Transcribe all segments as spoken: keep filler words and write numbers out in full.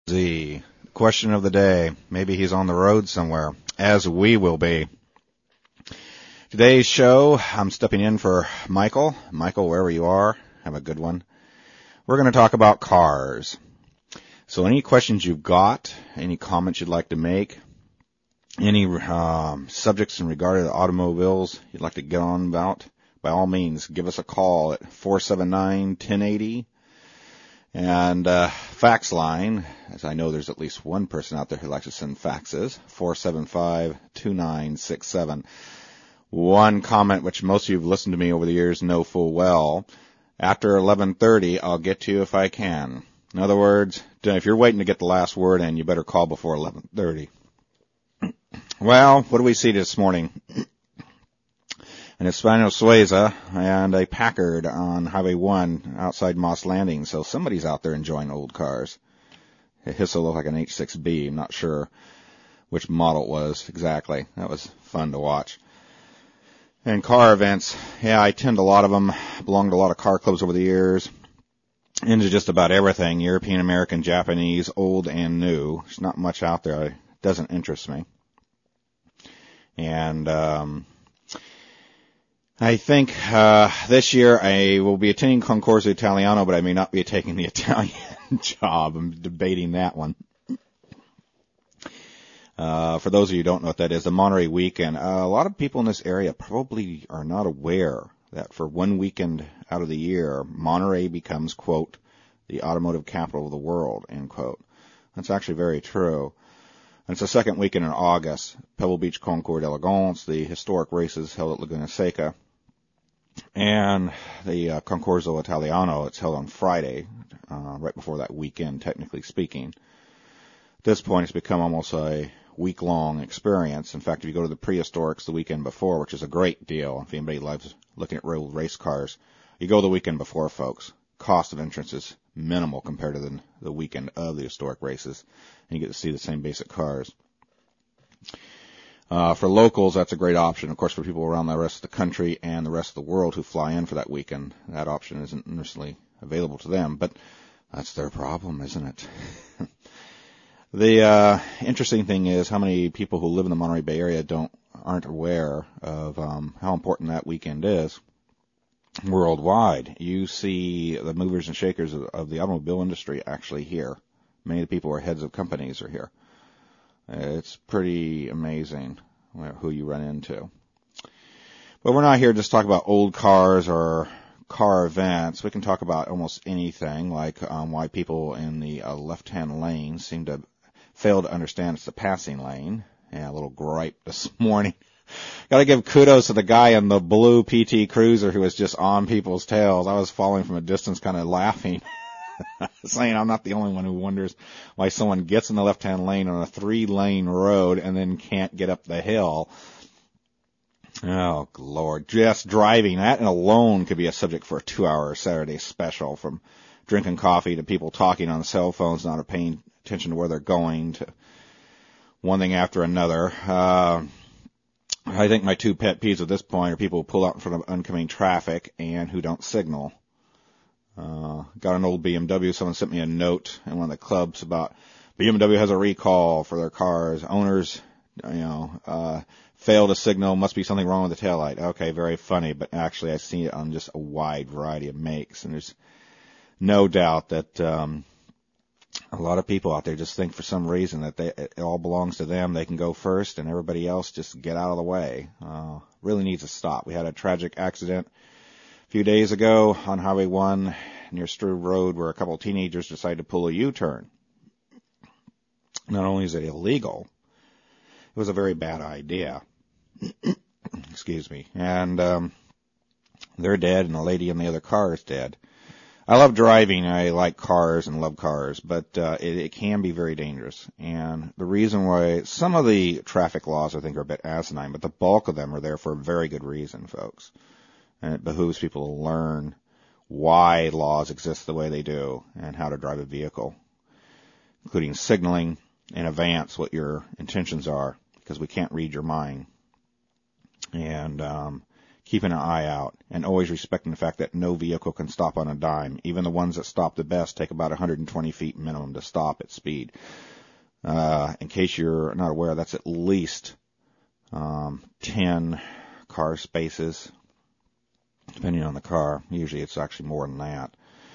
The question of the day. Maybe he's on the road somewhere, as we will be. Today's show, I'm stepping in for Michael. Michael, wherever you are, have a good one. We're going to talk about cars. So any questions you've got, any comments you'd like to make, any um, subjects in regard to the automobiles you'd like to get on about, by all means, give us a call at four seven nine, one zero eight zero. And uh, fax line, as I know there's at least one person out there who likes to send faxes, four seven five, two nine six seven. One comment which most of you who've listened to me over the years know full well, after eleven thirty, I'll get to you if I can. In other words, if you're waiting to get the last word in, you better call before eleven thirty. Well, what do we see this morning? An Hispano Suiza and a Packard on Highway one outside Moss Landing. So somebody's out there enjoying old cars. It hits looked like an H six B. I'm not sure which model it was exactly. That was fun to watch. And car events. Yeah, I attend a lot of them. Belonged to a lot of car clubs over the years. Into just about everything. European, American, Japanese, old and new. There's not much out there. It doesn't interest me. And, um... I think uh this year I will be attending Concorso Italiano, but I may not be taking the Italian job. I'm debating that one. Uh For those of you who don't know what that is, the Monterey Weekend. Uh, a lot of people in this area probably are not aware that for one weekend out of the year, Monterey becomes, quote, the automotive capital of the world, end quote. That's actually very true. And it's the second weekend in August. Pebble Beach Concours d'Elegance, the historic races held at Laguna Seca. And the uh, Concorso Italiano, it's held on Friday, uh, right before that weekend, technically speaking. At this point, it's become almost a week-long experience. In fact, if you go to the prehistorics the weekend before, which is a great deal, if anybody loves looking at real race cars, you go the weekend before, folks. Cost of entrance is minimal compared to the, the weekend of the historic races, and you get to see the same basic cars. Uh, for locals, that's a great option. Of course, for people around the rest of the country and the rest of the world who fly in for that weekend, that option isn't necessarily available to them, but that's their problem, isn't it? The uh, interesting thing is how many people who live in the Monterey Bay Area don't aren't aware of um, how important that weekend is worldwide. You see the movers and shakers of, of the automobile industry actually here. Many of the people who are heads of companies are here. It's pretty amazing who you run into. But we're not here to just talk about old cars or car events. We can talk about almost anything, like um, why people in the uh, left-hand lane seem to fail to understand it's the passing lane. Yeah, a little gripe this morning. Got to give kudos to the guy in the blue P T Cruiser who was just on people's tails. I was following from a distance kind of laughing. Saying I'm not the only one who wonders why someone gets in the left-hand lane on a three-lane road and then can't get up the hill. Oh, Lord. Just driving, that alone could be a subject for a two-hour Saturday special, from drinking coffee to people talking on cell phones, not paying attention to where they're going, to one thing after another. Uh, I think my two pet peeves at this point are people who pull out in front of oncoming traffic and who don't signal. Uh, got an old B M W. Someone sent me a note in one of the clubs about B M W has a recall for their cars. Owners, you know, uh, fail to signal. Must be something wrong with the taillight. Okay, very funny, but actually I see it on just a wide variety of makes, and there's no doubt that um, a lot of people out there just think for some reason that they, it all belongs to them. They can go first, and everybody else just get out of the way. Uh, really needs to stop. We had a tragic accident a few days ago on Highway one near Struve Road where a couple of teenagers decided to pull a U-turn. Not only is it illegal, it was a very bad idea. Excuse me. And um, they're dead, and the lady in the other car is dead. I love driving. I like cars and love cars, but uh, it, it can be very dangerous. And the reason why some of the traffic laws I think are a bit asinine, but the bulk of them are there for a very good reason, folks. And it behooves people to learn why laws exist the way they do and how to drive a vehicle, including signaling in advance what your intentions are, because we can't read your mind. And um, keeping an eye out. and always respecting the fact that no vehicle can stop on a dime. Even the ones that stop the best take about one hundred twenty feet minimum to stop at speed. Uh, in case you're not aware, that's at least um, ten car spaces, depending on the car. Usually it's actually more than that.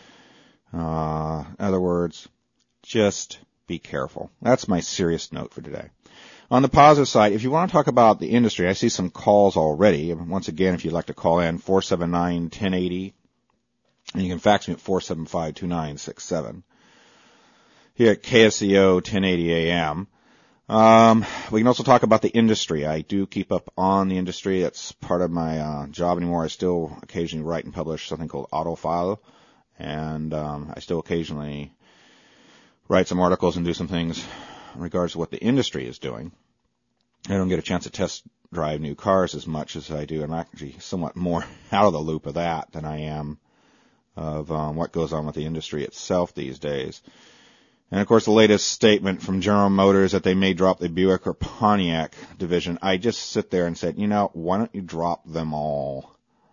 Uh, in other words, just be careful. That's my serious note for today. On the positive side, if you want to talk about the industry, I see some calls already. Once again, if you'd like to call in, four seven nine, one zero eight zero, and you can fax me at four seven five, two nine six seven. Here at K S E O ten eighty A M. Um, we can also talk about the industry. I do keep up on the industry. It's part of my uh, job anymore. I still occasionally write and publish something called AutoFile, and um, I still occasionally write some articles and do some things in regards to what the industry is doing. I don't get a chance to test drive new cars as much as I do. I'm actually somewhat more out of the loop of that than I am of um, what goes on with the industry itself these days. And, of course, the latest statement from General Motors that they may drop the Buick or Pontiac division, I just sit there and said, you know, why don't you drop them all?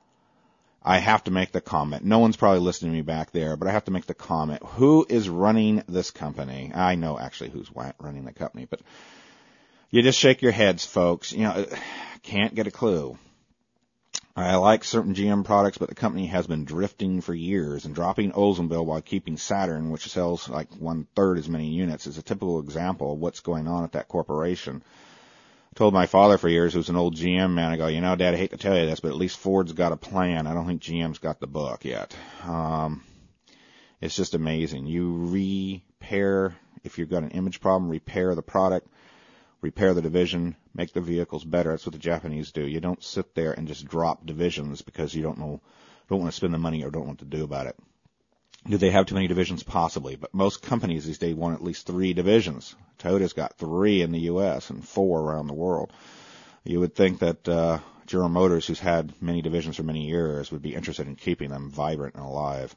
I have to make the comment. No one's probably listening to me back there, but I have to make the comment. Who is running this company? I know actually who's running the company, but you just shake your heads, folks. You know, can't get a clue. I like certain G M products, but the company has been drifting for years, and dropping Oldsmobile while keeping Saturn, which sells like one-third as many units, is a typical example of what's going on at that corporation. I told my father for years, who's an old G M man, I go, you know, Dad, I hate to tell you this, but at least Ford's got a plan. I don't think G M's got the book yet. Um, it's just amazing. You repair, if you've got an image problem, repair the product, repair the division, make the vehicles better. That's what the Japanese do. You don't sit there and just drop divisions because you don't know, don't want to spend the money or don't know what to do about it. Do they have too many divisions? Possibly, but most companies these days want at least three divisions. Toyota's got three in the U S and four around the world. You would think that uh, General Motors, who's had many divisions for many years, would be interested in keeping them vibrant and alive.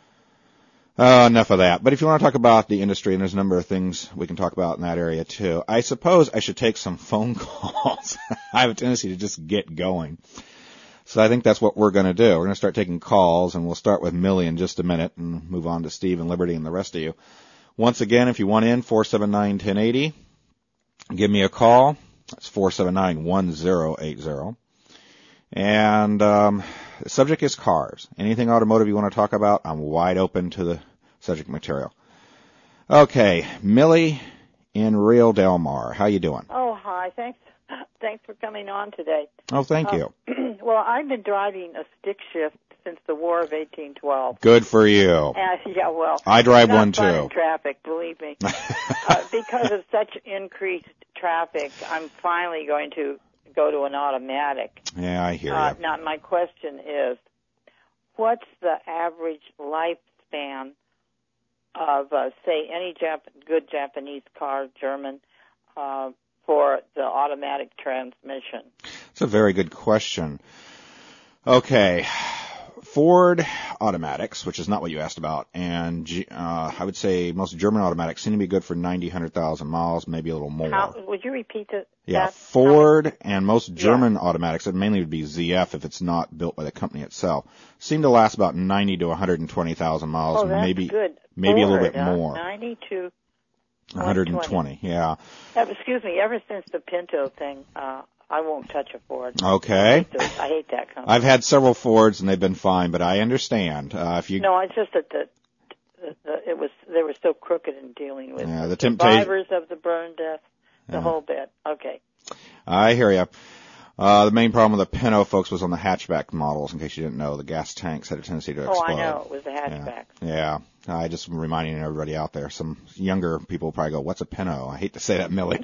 Uh, enough of that. But if you want to talk about the industry, and there's a number of things we can talk about in that area too, I suppose I should take some phone calls. I have a tendency to just get going. So I think that's what we're going to do. We're going to start taking calls, and we'll start with Millie in just a minute and move on to Steve and Liberty and the rest of you. Once again, if you want in, four seven nine, one zero eight zero. Give me a call. That's four seven nine, one zero eight zero. And um, the subject is cars. Anything automotive you want to talk about, I'm wide open to the subject material. Okay, Millie in Real Del Mar. How you doing? Oh, hi. Thanks. Thanks for coming on today. Oh, thank uh, you. Well, I've been driving a stick shift since the War of eighteen twelve. Good for you. Uh, yeah, well, I drive not one fun too. In traffic, believe me. uh, because of such increased traffic, I'm finally going to go to an automatic. Yeah, I hear uh, you. Now, my question is, what's the average lifespan of, uh, say, any Jap- good Japanese car, German, uh, for the automatic transmission? It's a very good question. Okay, Ford automatics, which is not what you asked about, and uh, I would say most German automatics seem to be good for ninety, one hundred thousand miles, maybe a little more. How, would you repeat that? Yeah, that? Ford and most German yeah. automatics, it mainly would be Z F if it's not built by the company itself, seem to last about ninety to one hundred twenty thousand miles, oh, that's maybe good. maybe Ford, a little bit uh, more. ninety to one hundred twenty, yeah. Uh, excuse me, ever since the Pinto thing, uh, I won't touch a Ford. Okay. I hate, those. I hate that company. I've had several Fords and they've been fine, but I understand. Uh, if you No, it's just that the, the, the it was they were so crooked in dealing with yeah, the, the temptation. survivors of the burn death, the yeah. whole bit. Okay. I hear you. Uh, the main problem with the Pinto, folks, was on the hatchback models. In case you didn't know, the gas tanks had a tendency to explode. Oh, I know. It was the hatchback. Yeah. yeah. I just reminding everybody out there. Some younger people probably go, what's a Pinto? I hate to say that, Millie.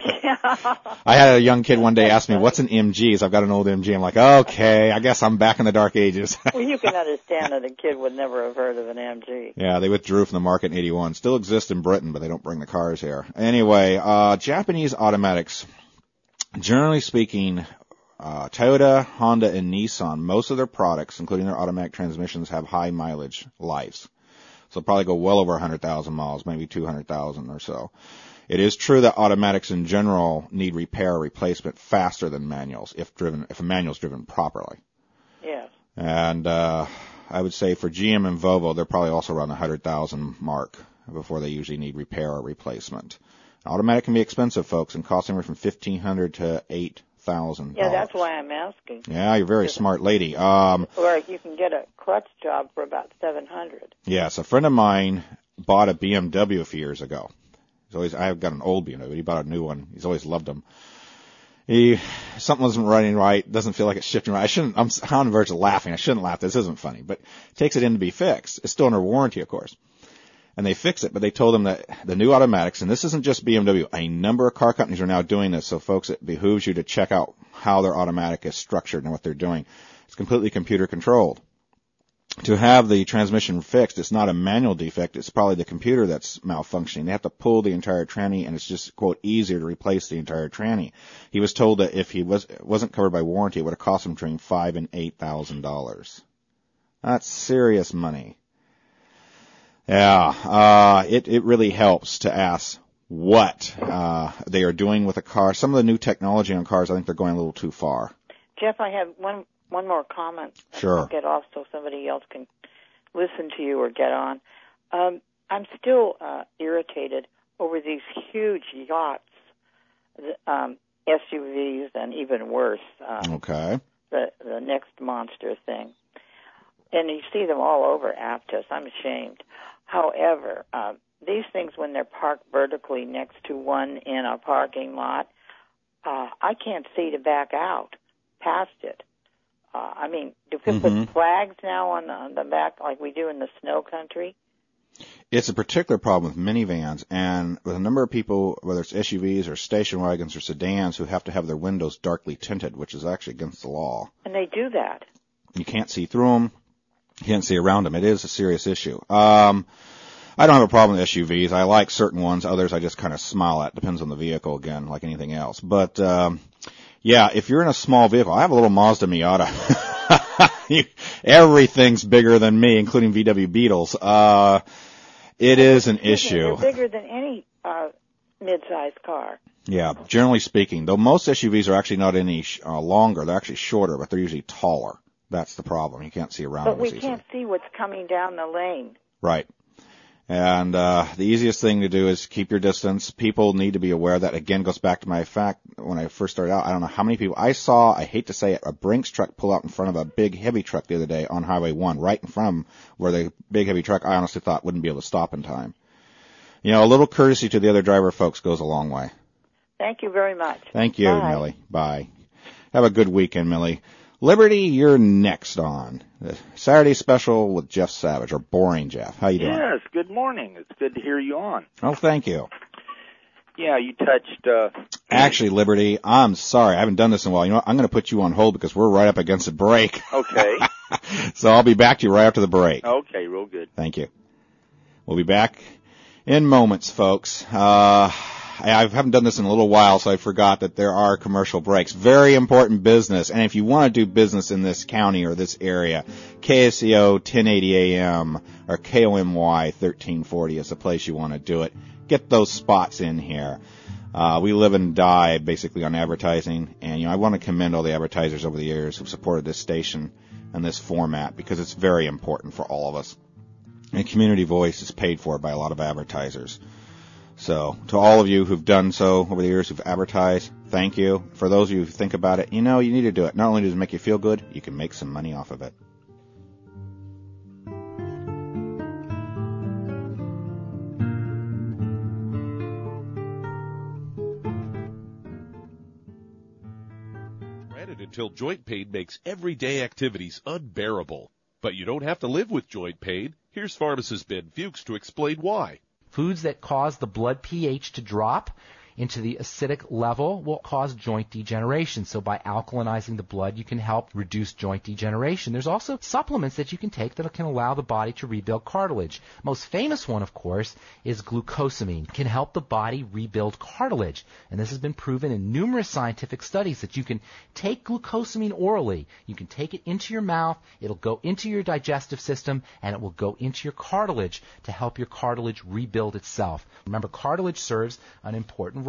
I had a young kid one day ask me, what's an M G? So I've got an old M G. I'm like, okay, I guess I'm back in the dark ages. Well, you can understand that a kid would never have heard of an M G. Yeah, they withdrew from the market in eighty-one. Still exist in Britain, but they don't bring the cars here. Anyway, uh, Japanese automatics. Generally speaking, Uh, Toyota, Honda, and Nissan, most of their products, including their automatic transmissions, have high mileage lives. So they'll probably go well over one hundred thousand miles, maybe two hundred thousand or so. It is true that automatics in general need repair or replacement faster than manuals if driven, if a manual's driven properly. Yes. And uh, I would say for G M and Volvo, they're probably also around the one hundred thousand mark before they usually need repair or replacement. Automatic can be expensive, folks, and cost anywhere from fifteen hundred dollars to eight thousand dollars. Yeah, that's why I'm asking. Yeah, you're a very smart lady. Um, or you can get a clutch job for about seven hundred dollars. Yes, a friend of mine bought a B M W a few years ago. He's always, I've got an old B M W, but he bought a new one. He's always loved them. He, something wasn't running right, doesn't feel like it's shifting right. I shouldn't, I'm on the verge of laughing. I shouldn't laugh. This isn't funny, but takes it in to be fixed. It's still under warranty, of course. And they fix it, but they told him that the new automatics, and this isn't just B M W, a number of car companies are now doing this, so folks, it behooves you to check out how their automatic is structured and what they're doing. It's completely computer controlled. To have the transmission fixed, it's not a manual defect, it's probably the computer that's malfunctioning. They have to pull the entire tranny, and it's just, quote, easier to replace the entire tranny. He was told that if he was, wasn't covered by warranty, it would have cost him between five and eight thousand dollars. That's serious money. Yeah, uh, it, it really helps to ask what, uh, they are doing with a car. Some of the new technology on cars, I think they're going a little too far. Jeff, I have one, one more comment. Sure. I'll get off so somebody else can listen to you or get on. Um, I'm still, uh, irritated over these huge yachts, um, S U Vs and even worse. Um, okay. The, the next monster thing. And you see them all over Aptos. I'm ashamed. However, uh, these things, when they're parked vertically next to one in a parking lot, uh, I can't see to back out past it. Uh, I mean, do people mm-hmm. put flags now on the, on the back like we do in the snow country? It's a particular problem with minivans, and with a number of people, whether it's S U Vs or station wagons or sedans, who have to have their windows darkly tinted, which is actually against the law. And they do that. You can't see through them. You can't see around them. It is a serious issue. Um, I don't have a problem with S U Vs. I like certain ones. Others I just kind of smile at. Depends on the vehicle, again, like anything else. But, um, yeah, if you're in a small vehicle, I have a little Mazda Miata. Everything's bigger than me, including V W Beetles. Uh, it is an issue. They're bigger than any uh, mid-sized car. Yeah, generally speaking. Though most S U Vs are actually not any sh- uh, longer. They're actually shorter, but they're usually taller. That's the problem. You can't see around them. But we easily. can't see what's coming down the lane. Right. And uh the easiest thing to do is keep your distance. People need to be aware of that. Again, goes back to my fact when I first started out. I don't know how many people I saw, I hate to say it, a Brinks truck pull out in front of a big heavy truck the other day on Highway one, right in front of where the big heavy truck I honestly thought wouldn't be able to stop in time. You know, a little courtesy to the other driver folks goes a long way. Thank you very much. Thank you, Bye. Millie. Bye. Have a good weekend, Millie. Liberty, you're next on the Saturday special with Jeff Savage, or Boring Jeff. How you doing? Yes, good morning. It's good to hear you on. Oh, thank you. Yeah, you touched... Uh, Actually, Liberty, I'm sorry. I haven't done this in a while. You know what? I'm going to put you on hold because we're right up against a break. Okay. So I'll be back to you right after the break. Okay, real good. Thank you. We'll be back in moments, folks. Uh... I haven't done this in a little while, so I forgot that there are commercial breaks. Very important business. And if you want to do business in this county or this area, K S E O ten eighty A M or K O M Y thirteen forty is the place you want to do it. Get those spots in here. Uh, we live and die basically on advertising. And, you know, I want to commend all the advertisers over the years who've supported this station and this format because it's very important for all of us. And community voice is paid for by a lot of advertisers. So, to all of you who've done so over the years, who've advertised, thank you. For those of you who think about it, you know, you need to do it. Not only does it make you feel good, you can make some money off of it. Granted, until joint pain makes everyday activities unbearable. But you don't have to live with joint pain. Here's pharmacist Ben Fuchs to explain why. Foods that cause the blood pH to drop into the acidic level will cause joint degeneration. So by alkalinizing the blood, you can help reduce joint degeneration. There's also supplements that you can take that can allow the body to rebuild cartilage. Most famous one, of course, is glucosamine. It can help the body rebuild cartilage. And this has been proven in numerous scientific studies that you can take glucosamine orally. You can take it into your mouth. It'll go into your digestive system, and it will go into your cartilage to help your cartilage rebuild itself. Remember, cartilage serves an important role.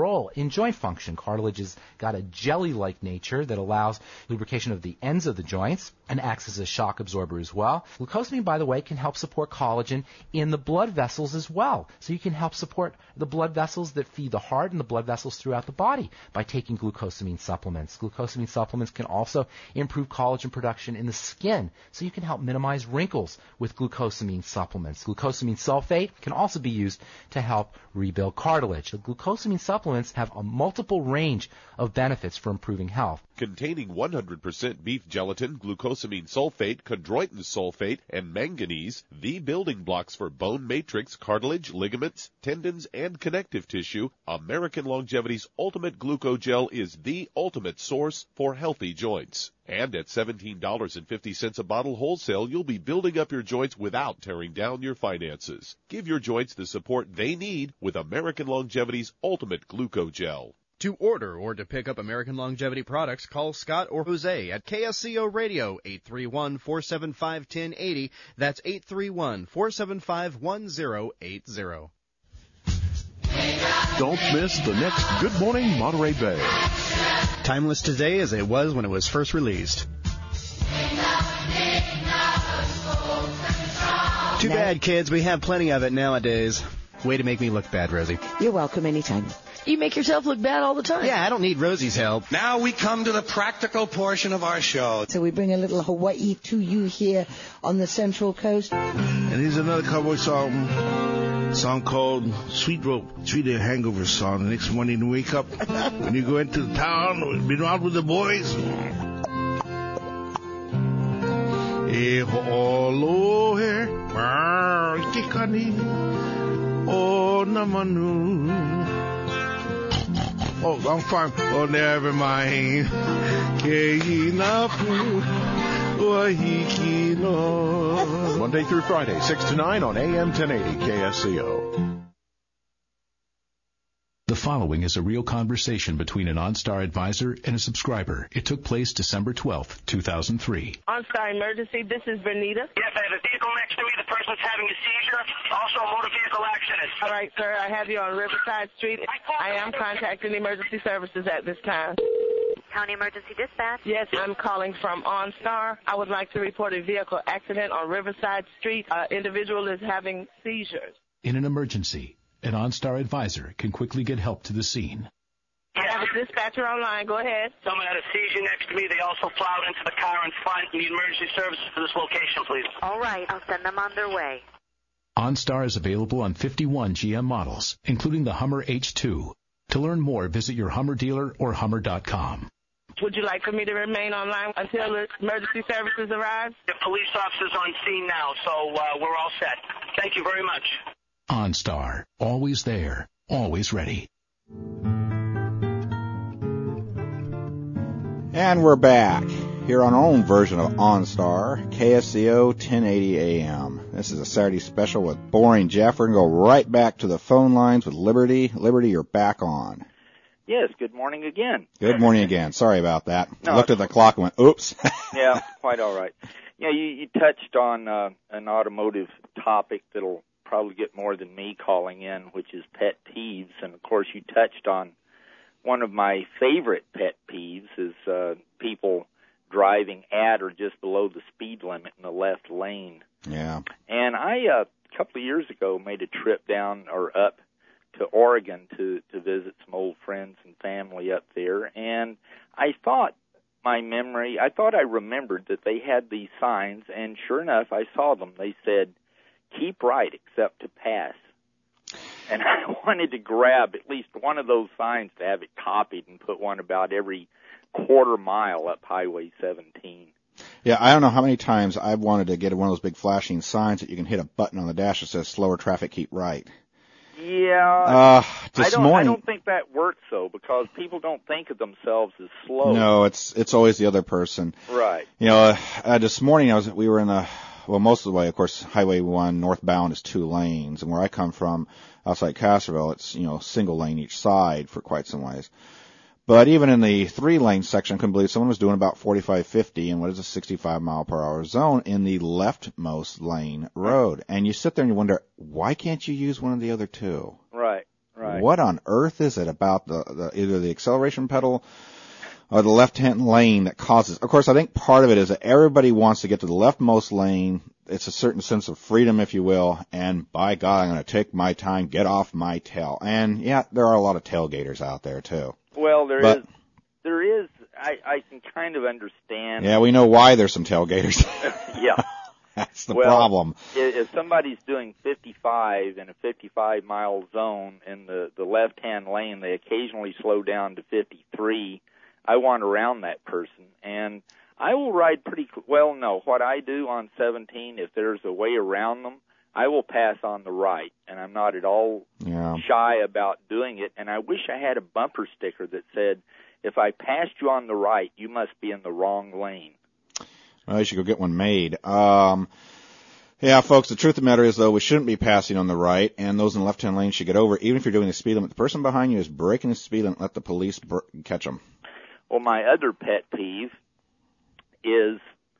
role in joint function. Cartilage has got a jelly-like nature that allows lubrication of the ends of the joints and acts as a shock absorber as well. Glucosamine, by the way, can help support collagen in the blood vessels as well. So you can help support the blood vessels that feed the heart and the blood vessels throughout the body by taking glucosamine supplements. Glucosamine supplements can also improve collagen production in the skin, so you can help minimize wrinkles with glucosamine supplements. Glucosamine sulfate can also be used to help rebuild cartilage. The glucosamine supplements have a multiple range of benefits for improving health. Containing one hundred percent beef gelatin, glucosamine sulfate, chondroitin sulfate, and manganese, the building blocks for bone matrix, cartilage, ligaments, tendons, and connective tissue, American Longevity's Ultimate Glucogel is the ultimate source for healthy joints. And at seventeen dollars and fifty cents a bottle wholesale, you'll be building up your joints without tearing down your finances. Give your joints the support they need with American Longevity's Ultimate Glucogel. To order or to pick up American Longevity products, call Scott or Jose at K S C O Radio, eight three one, four seven five, one zero eight zero. That's eight three one, four seven five, one zero eight zero. Don't miss the next Good Morning Monterey Bay. Timeless today as it was when it was first released. Too bad, kids. We have plenty of it nowadays. Way to make me look bad, Rosie. You're welcome anytime. You make yourself look bad all the time. Yeah, I don't need Rosie's help. Now we come to the practical portion of our show. So we bring a little Hawaii to you here on the Central Coast. And here's another cowboy song, song called Sweet Rope, Sweet Hangover song. The next morning you wake up, when you go into the town, been out with the boys. E ho'olohe, mar kikani, o namanu. Oh, I'm fine. Oh, never mind. Monday through Friday, six to nine on A M ten eighty K S C O. The following is a real conversation between an OnStar advisor and a subscriber. It took place December twelfth, two thousand three. OnStar Emergency, this is Bernita. Yes, I have a vehicle next to me. The person's having a seizure. Also a motor vehicle accident. All right, sir, I have you on Riverside Street. I am contacting emergency services at this time. County Emergency Dispatch. Yes, I'm calling from OnStar. I would like to report a vehicle accident on Riverside Street. An individual is having seizures. In an emergency, an OnStar advisor can quickly get help to the scene. I have a dispatcher online. Go ahead. Someone had a seizure next to me. They also plowed into the car in front. Need emergency services for this location, please. All right. I'll send them on their way. OnStar is available on fifty-one G M models, including the Hummer H two. To learn more, visit your Hummer dealer or Hummer dot com. Would you like for me to remain online until the emergency services arrive? The police officer's on scene now, so uh, we're all set. Thank you very much. OnStar, always there, always ready. And we're back here on our own version of OnStar, K S C O ten eighty A M. This is a Saturday special with Boring Jeff. We're going to go right back to the phone lines with Liberty. Liberty, you're back on. Yes, good morning again. Good morning again. Sorry about that. No, I looked at the clock and went, oops. Yeah, quite all right. Yeah, you, you touched on uh, an automotive topic that'll probably get more than me calling in, which is pet peeves. And, of course, you touched on one of my favorite pet peeves is uh, people driving at or just below the speed limit in the left lane. Yeah. And I, uh, a couple of years ago, made a trip down or up to Oregon to, to visit some old friends and family up there. And I thought my memory, I thought I remembered that they had these signs, and sure enough, I saw them. They said, keep right except to pass. And I wanted to grab at least one of those signs to have it copied and put one about every quarter mile up Highway seventeen. Yeah, I don't know how many times I've wanted to get one of those big flashing signs that you can hit a button on the dash that says slower traffic, keep right. Yeah, uh, this I don't. morning, I don't think that works though, because people don't think of themselves as slow. No, it's it's always the other person. Right. You know, uh, uh, this morning I was we were in the well most of the way. Of course, Highway one northbound is two lanes, and where I come from, outside Castroville, it's you know single lane each side for quite some ways. But even in the three-lane section, I couldn't believe someone was doing about forty-five, fifty in what is a sixty-five mile per hour zone in the leftmost lane road. And you sit there and you wonder, why can't you use one of the other two? Right, right. what on earth is it about the, the either the acceleration pedal or the left-hand lane that causes? Of course, I think part of it is that everybody wants to get to the leftmost lane. It's a certain sense of freedom, if you will, and by God, I'm going to take my time, get off my tail. And yeah, there are a lot of tailgaters out there too. Well, there but, is. There is. I, I can kind of understand. Yeah, we know why there's some tailgaters. Yeah. That's the well, problem. If somebody's doing fifty-five in a fifty-five mile zone in the, the left-hand lane, they occasionally slow down to fifty-three. I want around that person, and I will ride pretty well. No, what I do on seventeen, if there's a way around them, I will pass on the right, and I'm not at all yeah. shy about doing it. And I wish I had a bumper sticker that said, if I passed you on the right, you must be in the wrong lane. Well, you should go get one made. Um, yeah, folks, the truth of the matter is, though, we shouldn't be passing on the right, and those in the left-hand lane should get over, even if you're doing the speed limit. The person behind you is breaking the speed limit. Let the police br- catch them. Well, my other pet peeve is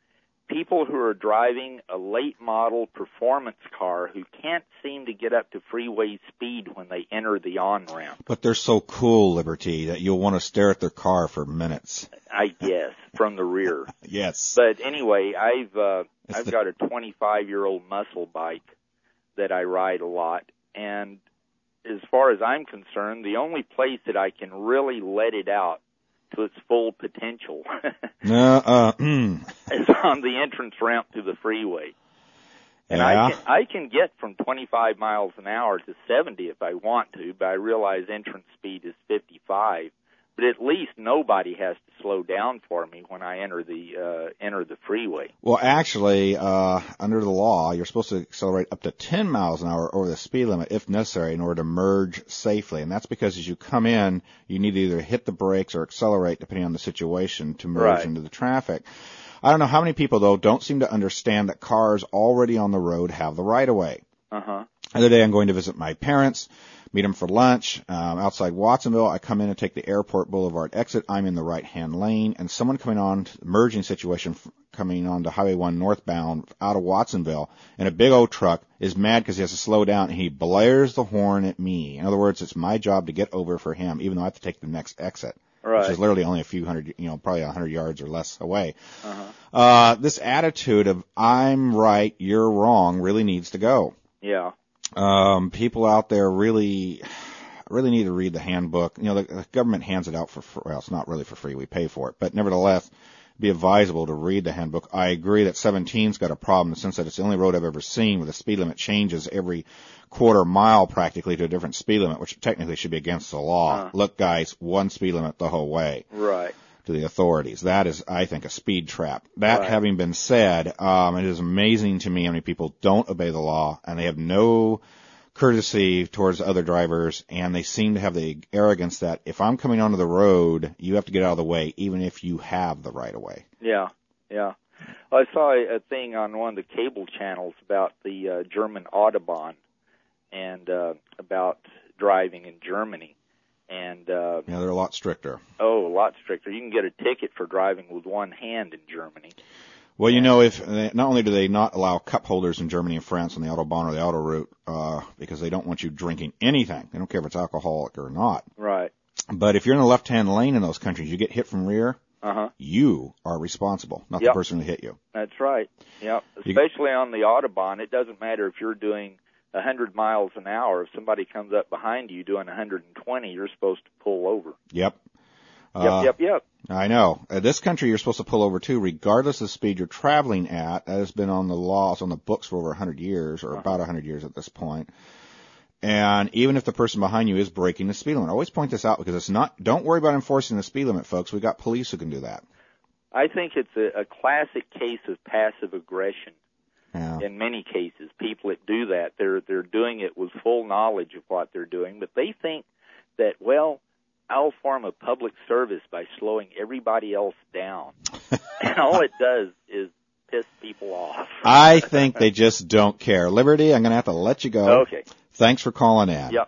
people who are driving a late model performance car who can't seem to get up to freeway speed when they enter the on-ramp. But they're so cool, Liberty, that you'll want to stare at their car for minutes. I guess, from the rear. Yes. But anyway, I've uh, It's I've the... got a twenty-five-year-old muscle bike that I ride a lot, and as far as I'm concerned, the only place that I can really let it out to its full potential uh, uh, mm. is on the entrance ramp to the freeway. And yeah. I can, I can get from twenty-five miles an hour to seventy if I want to, but I realize entrance speed is fifty-five. But at least nobody has to slow down for me when I enter the uh, enter the freeway. Well, actually, uh, under the law, you're supposed to accelerate up to ten miles an hour over the speed limit if necessary in order to merge safely. And that's because as you come in, you need to either hit the brakes or accelerate depending on the situation to merge right. into the traffic. I don't know how many people, though, don't seem to understand that cars already on the road have the right-of-way. Uh-huh. The other day I'm going to visit my parents, meet them for lunch um, outside Watsonville. I come in and take the Airport Boulevard exit. I'm in the right-hand lane, and someone coming on, merging situation coming on to Highway one northbound out of Watsonville, and a big old truck is mad because he has to slow down, and he blares the horn at me. In other words, it's my job to get over for him, even though I have to take the next exit. Right. Which is literally only a few hundred, you know, probably a hundred yards or less away. Uh-huh. Uh, this attitude of I'm right, you're wrong really needs to go. Yeah. Um, people out there really, really need to read the handbook. You know, the, the government hands it out for, for, well, it's not really for free. We pay for it. But nevertheless, be advisable to read the handbook. I agree that seventeen's got a problem in the sense that it's the only road I've ever seen where the speed limit changes every quarter mile practically to a different speed limit, which technically should be against the law. Uh. Look, guys, one speed limit the whole way. Right. To the authorities. That is, I think, a speed trap. That right. having been said, um, it is amazing to me how many people don't obey the law, and they have no courtesy towards other drivers, and they seem to have the arrogance that if I'm coming onto the road, you have to get out of the way, even if you have the right of way. Yeah, yeah. I saw a thing on one of the cable channels about the uh, German Autobahn and uh, about driving in Germany. And uh, yeah, they're a lot stricter. Oh, a lot stricter. You can get a ticket for driving with one hand in Germany. Well, you know, if not only do they not allow cup holders in Germany and France on the Autobahn or the Autoroute uh, because they don't want you drinking anything. They don't care if it's alcoholic or not. Right. But if you're in the left-hand lane in those countries, you get hit from rear, uh-huh. you are responsible, not yep. the person who hit you. That's right. Yep. Especially you, on the Autobahn, it doesn't matter if you're doing one hundred miles an hour. If somebody comes up behind you doing one hundred twenty, you're supposed to pull over. Yep. Yep, uh, yep, yep. I know. Uh, this country, you're supposed to pull over, too, regardless of the speed you're traveling at. That has been on the laws, on the books for over one hundred years, or uh-huh. about one hundred years at this point. And even if the person behind you is breaking the speed limit. I always point this out because it's not, don't worry about enforcing the speed limit, folks. We've got police who can do that. I think it's a, a classic case of passive aggression. Yeah. In many cases, people that do that, they're they're doing it with full knowledge of what they're doing, but they think that, well, I'll form a public service by slowing everybody else down. And all it does is piss people off. I think they just don't care. Liberty, I'm going to have to let you go. Okay. Thanks for calling in. Yep.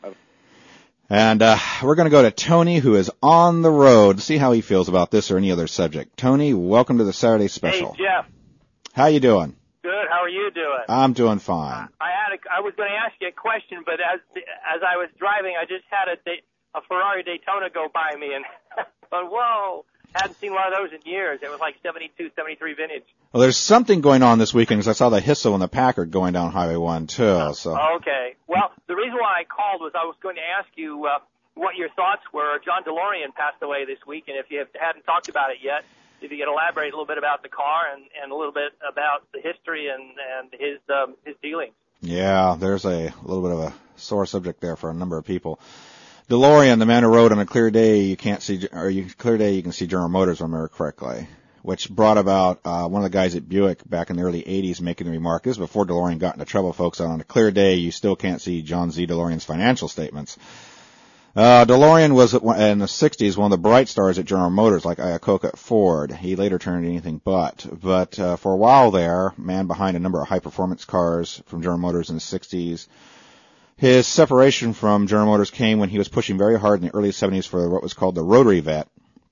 And uh we're going to go to Tony, who is on the road, see how he feels about this or any other subject. Tony, welcome to the Saturday Special. Hey, Jeff. How you doing? Good. How are you doing? I'm doing fine. I had a a, I was going to ask you a question, but as as I was driving, I just had a a Ferrari Daytona go by me, and but whoa, hadn't seen one of those in years. It was like seventy-two, seventy-three vintage. Well, there's something going on this weekend because I saw the Hisso and the Packard going down Highway one too. So okay, well, the reason why I called was I was going to ask you uh, what your thoughts were. John DeLorean passed away this week, and if you have, hadn't talked about it yet, if you could elaborate a little bit about the car and, and a little bit about the history and, and his um, his dealings. Yeah, there's a little bit of a sore subject there for a number of people. DeLorean, the man who rode on a clear day you can't see, or you, clear day you can see General Motors, if I remember correctly, which brought about uh, one of the guys at Buick back in the early eighties making the remark, this is before DeLorean got into trouble, folks, on a clear day you still can't see John Z. DeLorean's financial statements. Uh, DeLorean was in the sixties one of the bright stars at General Motors, like Iacocca at Ford. He later turned anything but. But uh, for a while there, man behind a number of high-performance cars from General Motors in the sixties. His separation from General Motors came when he was pushing very hard in the early seventies for what was called the Rotary Vet.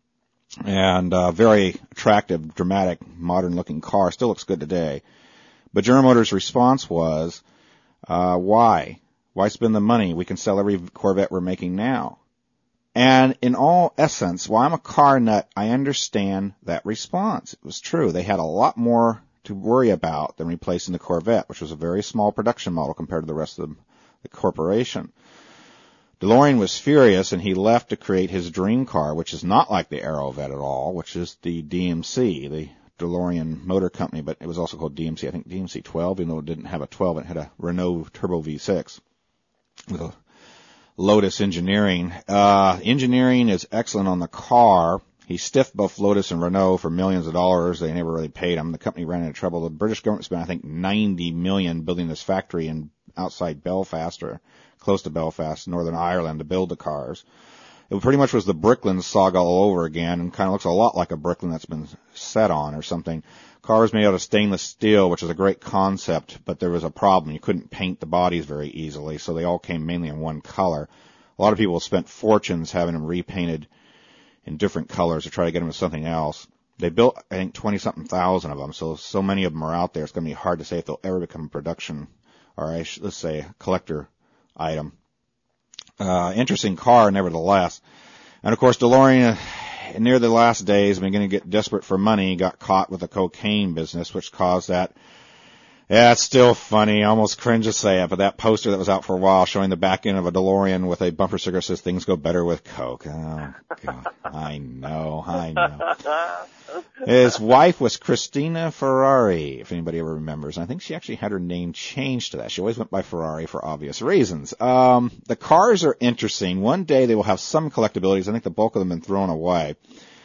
And uh, very attractive, dramatic, modern-looking car. Still looks good today. But General Motors' response was, uh, why? Why spend the money? We can sell every Corvette we're making now. And in all essence, while I'm a car nut, I understand that response. It was true. They had a lot more to worry about than replacing the Corvette, which was a very small production model compared to the rest of the, the corporation. DeLorean was furious, and he left to create his dream car, which is not like the Aerovet at all, which is the D M C, the DeLorean Motor Company, but it was also called D M C, I think D M C twelve, even though it didn't have a twelve, it had a Renault Turbo V six. With a Lotus Engineering. Uh, engineering is excellent on the car. He stiffed both Lotus and Renault for millions of dollars. They never really paid him. The company ran into trouble. The British government spent, I think, ninety million dollars building this factory in outside Belfast, or close to Belfast, Northern Ireland, to build the cars. It pretty much was the Bricklin saga all over again, and kind of looks a lot like a Bricklin that's been set on or something. Cars made out of stainless steel, which is a great concept, but there was a problem. You couldn't paint the bodies very easily, so they all came mainly in one color. A lot of people spent fortunes having them repainted in different colors to try to get them to something else. They built, I think, twenty-something thousand of them, so so many of them are out there, it's going to be hard to say if they'll ever become a production, or I should, let's say, a collector item. Uh, interesting car, nevertheless. And, of course, DeLorean, uh, near the last days, began to get desperate for money, got caught with the cocaine business, which caused that. Yeah, it's still funny. I almost cringe to say it, but that poster that was out for a while showing the back end of a DeLorean with a bumper sticker says things go better with Coke. Oh, God. I know, I know. His wife was Christina Ferrari, if anybody ever remembers. I think she actually had her name changed to that. She always went by Ferrari for obvious reasons. Um, the cars are interesting. One day they will have some collectabilities. I think the bulk of them have been thrown away.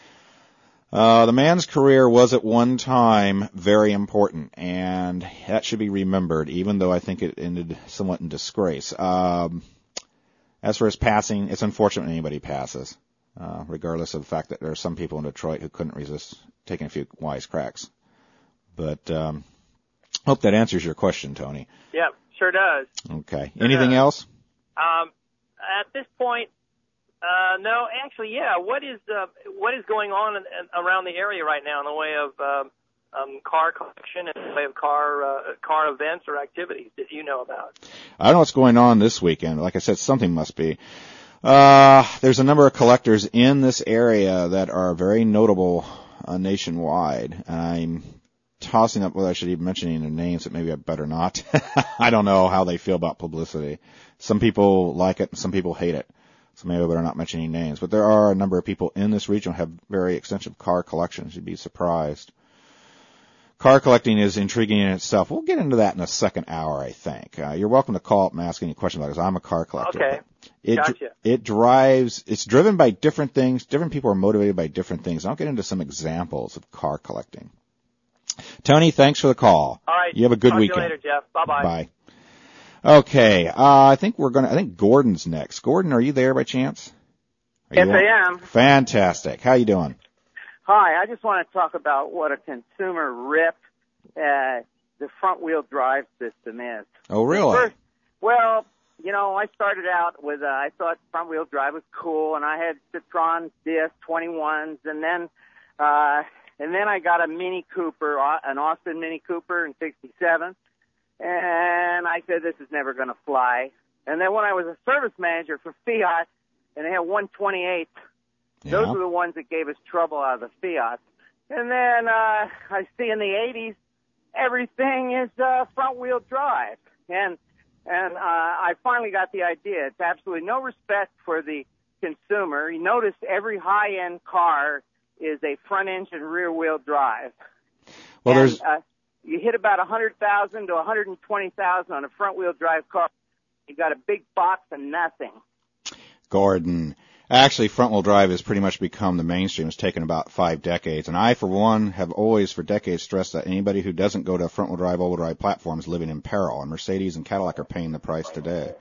Uh, the man's career was at one time very important, and that should be remembered, even though I think it ended somewhat in disgrace. Um, as for his passing, it's unfortunate when anybody passes, uh, regardless of the fact that there are some people in Detroit who couldn't resist taking a few wise cracks. But, um, hope that answers your question, Tony. Yep, sure does. Okay. Sure Anything does. else? Um, at this point, Uh, no, actually, yeah. What is uh, what is going on in, in, around the area right now in the way of um, um, car collection and in the way of car uh, car events or activities that you know about? I don't know what's going on this weekend. Like I said, something must be. Uh, there's a number of collectors in this area that are very notable uh, nationwide. I'm tossing up whether I should even mention any names, but maybe I better not. I don't know how they feel about publicity. Some people like it and some people hate it. So maybe I better not mention any names. But there are a number of people in this region who have very extensive car collections. You'd be surprised. Car collecting is intriguing in itself. We'll get into that in the second hour, I think. Uh, you're welcome to call up and ask any questions about it, because I'm a car collector. Okay. It, gotcha. It drives, it's driven by different things. Different people are motivated by different things. I'll get into some examples of car collecting. Tony, thanks for the call. All right. You have a good Talk weekend. To you later, Jeff. Bye-bye. Bye. Okay, uh, I think we're gonna, I think Gordon's next. Gordon, are you there by chance? Are Yes, you I am. Fantastic. How you doing? Hi, I just want to talk about what a consumer rip uh, the front-wheel drive system is. Oh, really? First, well, you know, I started out with, uh, I thought front-wheel drive was cool, and I had Citroen D S twenty-ones, and then, uh, and then I got a Mini Cooper, uh, an Austin Mini Cooper in sixty-seven. And I said, this is never going to fly. And then when I was a service manager for Fiat, and they had one twenty-eight, yeah. those were the ones that gave us trouble out of the Fiat. And then uh, I see in the eighties, everything is uh, front-wheel drive. And and uh, I finally got the idea. It's absolutely no respect for the consumer. You notice every high-end car is a front-engine, rear-wheel drive. Well, and, there's... Uh, you hit about one hundred thousand to one hundred twenty thousand on a front-wheel drive car. You got a big box and nothing. Gordon. Actually, front-wheel drive has pretty much become the mainstream. It's taken about five decades. And I, for one, have always for decades stressed that anybody who doesn't go to a front-wheel drive, all-wheel drive platform is living in peril. And Mercedes and Cadillac are paying the price today.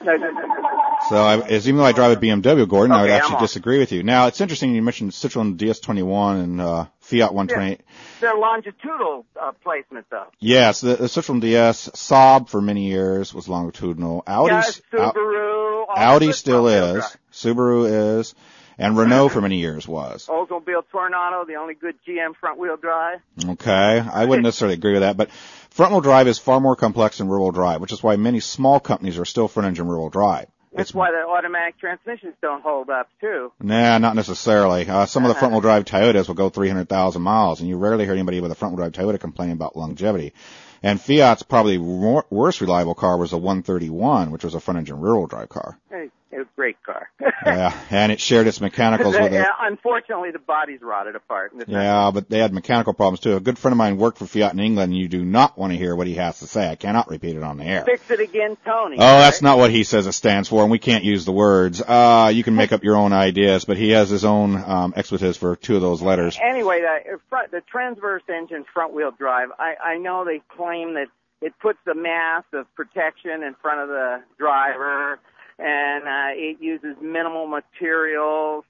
So I, as even though I drive a B M W, Gordon, okay, I would actually disagree with you. Now, it's interesting you mentioned Citroen D S twenty-one and uh, Fiat one twenty-eight. Yeah, they're longitudinal uh, placement, though. Yes, the, the Citroen D S, Saab for many years was longitudinal. Audi, yeah, Subaru. Audi still is. Drive. Subaru is. And Renault for many years was. Oldsmobile Tornado, the only good G M front-wheel drive. Okay, I wouldn't necessarily agree with that, but front-wheel drive is far more complex than rear-wheel drive, which is why many small companies are still front-engine rear-wheel drive. That's it's, why the automatic transmissions don't hold up, too. Nah, not necessarily. Uh, some of the front-wheel drive Toyotas will go three hundred thousand miles, and you rarely hear anybody with a front-wheel drive Toyota complaining about longevity. And Fiat's probably more, worst reliable car was a one thirty-one, which was a front-engine rear-wheel drive car. Hey, it was a great car. Yeah, and it shared its mechanicals with it. Yeah, unfortunately, the bodies rotted apart. Yeah, but they had mechanical problems, too. A good friend of mine worked for Fiat in England, and you do not want to hear what he has to say. I cannot repeat it on the air. Fix it again, Tony. Oh, right? That's not what he says it stands for, and we can't use the words. Uh, you can make up your own ideas, but he has his own um, expletives for two of those letters. Anyway, the, front, the transverse engine front-wheel drive, I, I know they claim that it puts the mass of protection in front of the driver, and uh, it uses minimal materials,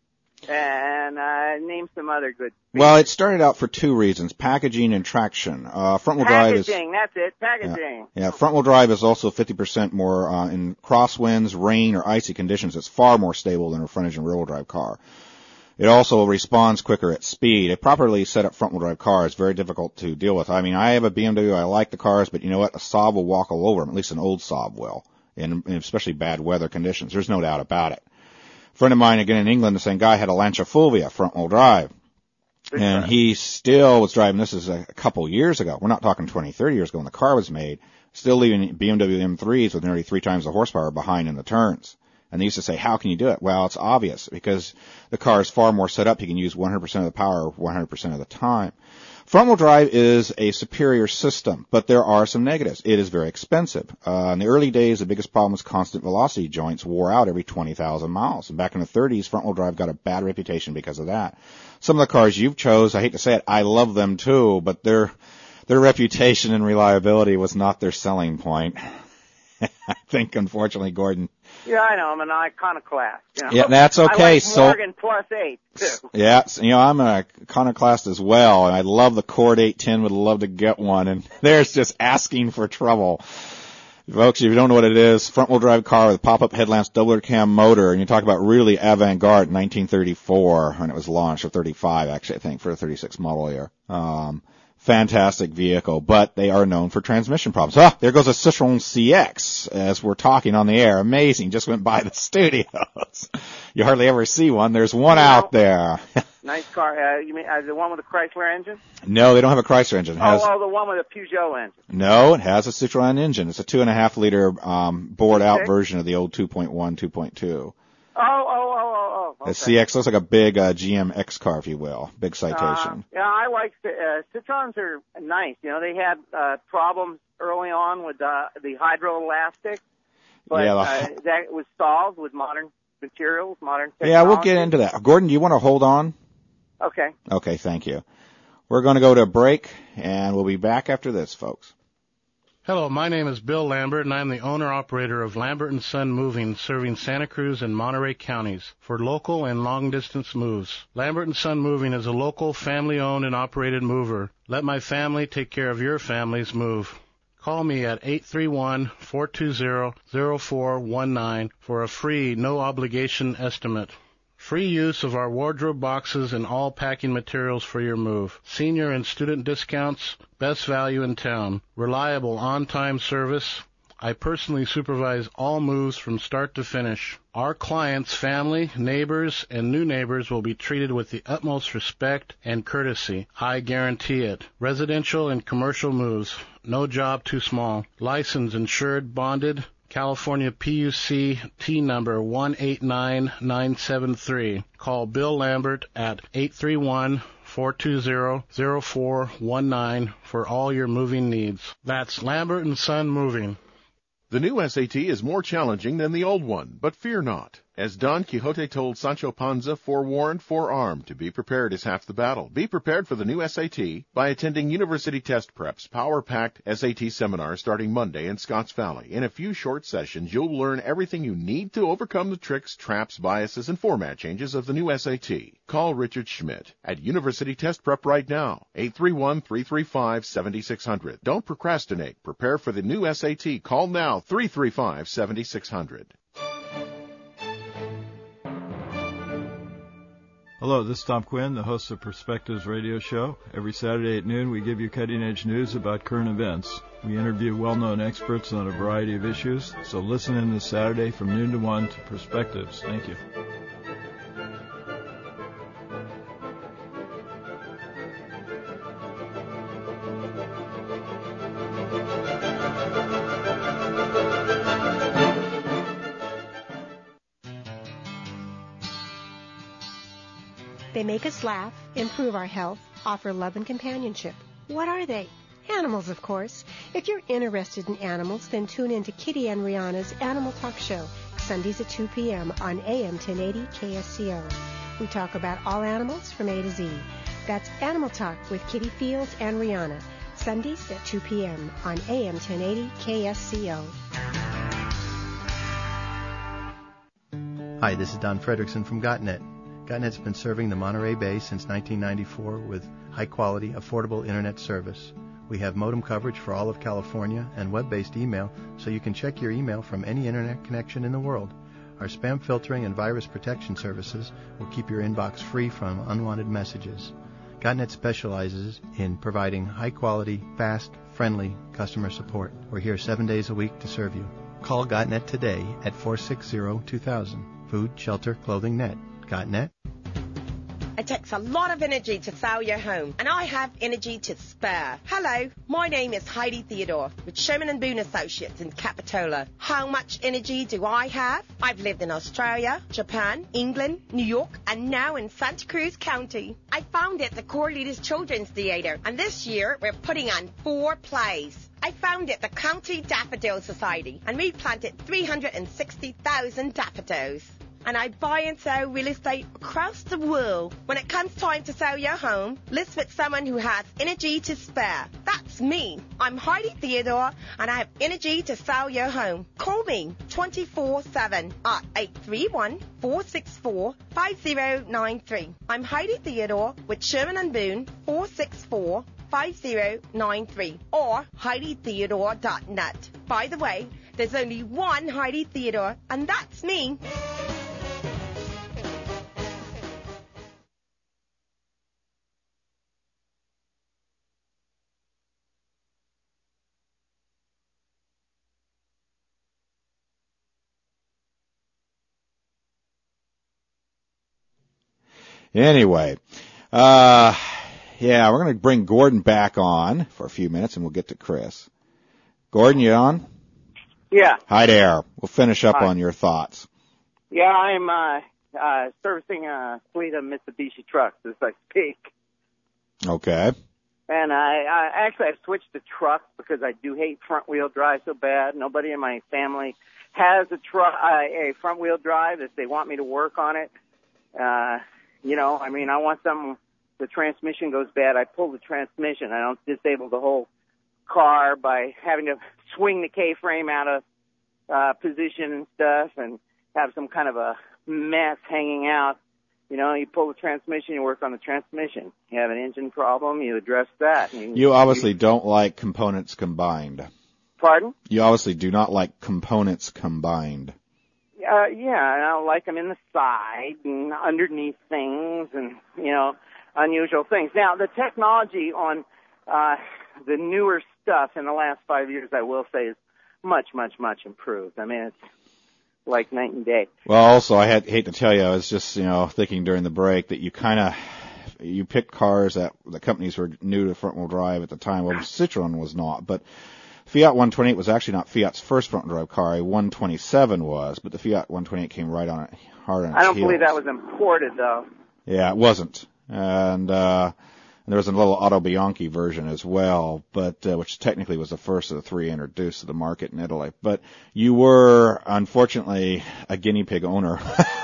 and uh, name some other good features. Well, it started out for two reasons, packaging and traction. Uh, front-wheel drive is... Packaging, that's it, packaging. Yeah, yeah, front-wheel drive is also fifty percent more uh, in crosswinds, rain, or icy conditions. It's far more stable than a front-engine rear-wheel drive car. It also responds quicker at speed. A properly set up front-wheel drive car is very difficult to deal with. I mean, I have a B M W, I like the cars, but you know what? A Saab will walk all over them, at least an old Saab will, in, in especially bad weather conditions. There's no doubt about it. A friend of mine, again in England, the same guy, had a Lancia Fulvia front-wheel drive. Good and time. He still was driving, this is a, a couple years ago. We're not talking twenty, thirty years ago when the car was made. Still leaving B M W M threes with nearly three times the horsepower behind in the turns. And they used to say, how can you do it? Well, it's obvious because the car is far more set up. You can use one hundred percent of the power one hundred percent of the time. Front-wheel drive is a superior system, but there are some negatives. It is very expensive. Uh, in the early days, the biggest problem was constant velocity joints wore out every twenty thousand miles. And back in the thirties, front-wheel drive got a bad reputation because of that. Some of the cars you've chose, I hate to say it, I love them too, but their, their reputation and reliability was not their selling point. I think, unfortunately, Gordon. Yeah, I know. I'm an iconoclast. You know? Yeah, that's okay. I like so, Morgan plus eight, too. Yeah, you know, I'm an iconoclast as well, and I love the Cord eight ten, would love to get one, and there's just asking for trouble. Folks, if you don't know what it is, front-wheel drive car with pop-up headlamps, double cam motor, and you talk about really avant-garde in nineteen thirty-four when it was launched, or thirty-five, actually, I think, for a thirty-six model year. Um, Fantastic vehicle, but they are known for transmission problems. Ah, there goes a Citroen C X as we're talking on the air. Amazing. Just went by the studios. You hardly ever see one. There's one you know, out there. Nice car. Uh, you mean uh, the one with the Chrysler engine? No, they don't have a Chrysler engine. It has, oh, oh, the one with a Peugeot engine. No, it has a Citroen engine. It's a two and a half liter um, bored out okay. version of the old two point one, two point two. Oh, oh, oh, oh, oh. Okay. The C X looks like a big uh, G M X car, if you will. Big Citation. Uh, yeah, I like uh, Citroens are nice. You know, they had uh, problems early on with uh, the hydroelastic, but yeah, the... uh, that was solved with modern materials, modern technology. Yeah, we'll get into that. Gordon, do you want to hold on? Okay. Okay, thank you. We're going to go to a break, and we'll be back after this, folks. Hello, my name is Bill Lambert, and I'm the owner-operator of Lambert and Son Moving, serving Santa Cruz and Monterey counties for local and long-distance moves. Lambert and Son Moving is a local, family-owned and operated mover. Let my family take care of your family's move. Call me at eight three one, four two zero, zero four one nine for a free, no-obligation estimate. Free use of our wardrobe boxes and all packing materials for your move. Senior and student discounts, best value in town. Reliable on-time service. I personally supervise all moves from start to finish. Our clients, family, neighbors, and new neighbors will be treated with the utmost respect and courtesy. I guarantee it. Residential and commercial moves. No job too small. Licensed, insured, bonded. California P U C T number one eight nine nine seven three. Call Bill Lambert at eight three one, four two zero, zero four one nine for all your moving needs. That's Lambert and Son Moving. The new S A T is more challenging than the old one, but fear not. As Don Quixote told Sancho Panza, forewarned, forearmed, to be prepared is half the battle. Be prepared for the new S A T by attending University Test Prep's power-packed S A T seminar starting Monday in Scotts Valley. In a few short sessions, you'll learn everything you need to overcome the tricks, traps, biases, and format changes of the new S A T. Call Richard Schmidt at University Test Prep right now, eight three one, three three five, seven six zero zero. Don't procrastinate. Prepare for the new S A T. Call now, three three five, seven six zero zero. Hello, this is Tom Quinn, the host of Perspectives Radio Show. Every Saturday at noon, we give you cutting-edge news about current events. We interview well-known experts on a variety of issues, so listen in this Saturday from noon to one to Perspectives. Thank you. They make us laugh, improve our health, offer love and companionship. What are they? Animals, of course. If you're interested in animals, then tune in to Kitty and Rihanna's Animal Talk Show, Sundays at two p.m. on A M ten eighty K S C O. We talk about all animals from A to Z. That's Animal Talk with Kitty Fields and Rihanna, Sundays at two p.m. on A M ten eighty K S C O. Hi, this is Don Fredrickson from GotNet. GotNet's been serving the Monterey Bay since nineteen ninety-four with high-quality, affordable Internet service. We have modem coverage for all of California and web-based email, so you can check your email from any Internet connection in the world. Our spam filtering and virus protection services will keep your inbox free from unwanted messages. GotNet specializes in providing high-quality, fast, friendly customer support. We're here seven days a week to serve you. Call GotNet today at four six zero, two thousand. Food, shelter, clothing, net. GotNet. It takes a lot of energy to sell your home, and I have energy to spare. Hello, my name is Heidi Theodore with Sherman and Boone Associates in Capitola. How much energy do I have? I've lived in Australia, Japan, England, New York, and now in Santa Cruz County. I founded the Core Leaders Children's Theater, and this year we're putting on four plays. I founded the County Daffodil Society, and we planted three hundred sixty thousand daffodils. And I buy and sell real estate across the world. When it comes time to sell your home, list with someone who has energy to spare. That's me. I'm Heidi Theodore, and I have energy to sell your home. Call me twenty-four seven at eight three one, four six four, five zero nine three. I'm Heidi Theodore with Sherman and Boone, four six four, five zero nine three, or Heidi Theodore dot net. By the way, there's only one Heidi Theodore, and that's me. Anyway, uh, yeah, we're going to bring Gordon back on for a few minutes, and we'll get to Chris. Gordon, you on? Yeah. Hi there. We'll finish up Hi. on your thoughts. Yeah, I'm uh, uh, servicing a fleet of Mitsubishi trucks as I speak. Okay. And I, I actually I've switched to trucks because I do hate front wheel drive so bad. Nobody in my family has a truck, uh, a front wheel drive if they want me to work on it. Uh, you know, I mean, I want something. The transmission goes bad, I pull the transmission. I don't disable the whole car by having to swing the K-frame out of uh, position and stuff and have some kind of a mess hanging out. You know, you pull the transmission, you work on the transmission. You have an engine problem, you address that. You, You obviously don't like components combined. Pardon? You obviously do not like components combined. uh, yeah, and I like them in the side and underneath things and, you know, unusual things. Now, the technology on uh, the newer stuff in the last five years, I will say, is much, much, much improved. I mean, it's like night and day. Well, also, I had, hate to tell you, I was just, you know, thinking during the break that you kind of, you picked cars that the companies were new to front-wheel drive at the time. Well, Citroen was not, but Fiat one twenty-eight was actually not Fiat's first front-wheel drive car. A one twenty-seven was, but the Fiat one twenty-eight came right on it, hard on its I don't heels. believe that was imported, though. Yeah, it wasn't. And, uh, and there was a little Auto Bianchi version as well, but, uh, which technically was the first of the three introduced to the market in Italy. But you were, unfortunately, a guinea pig owner.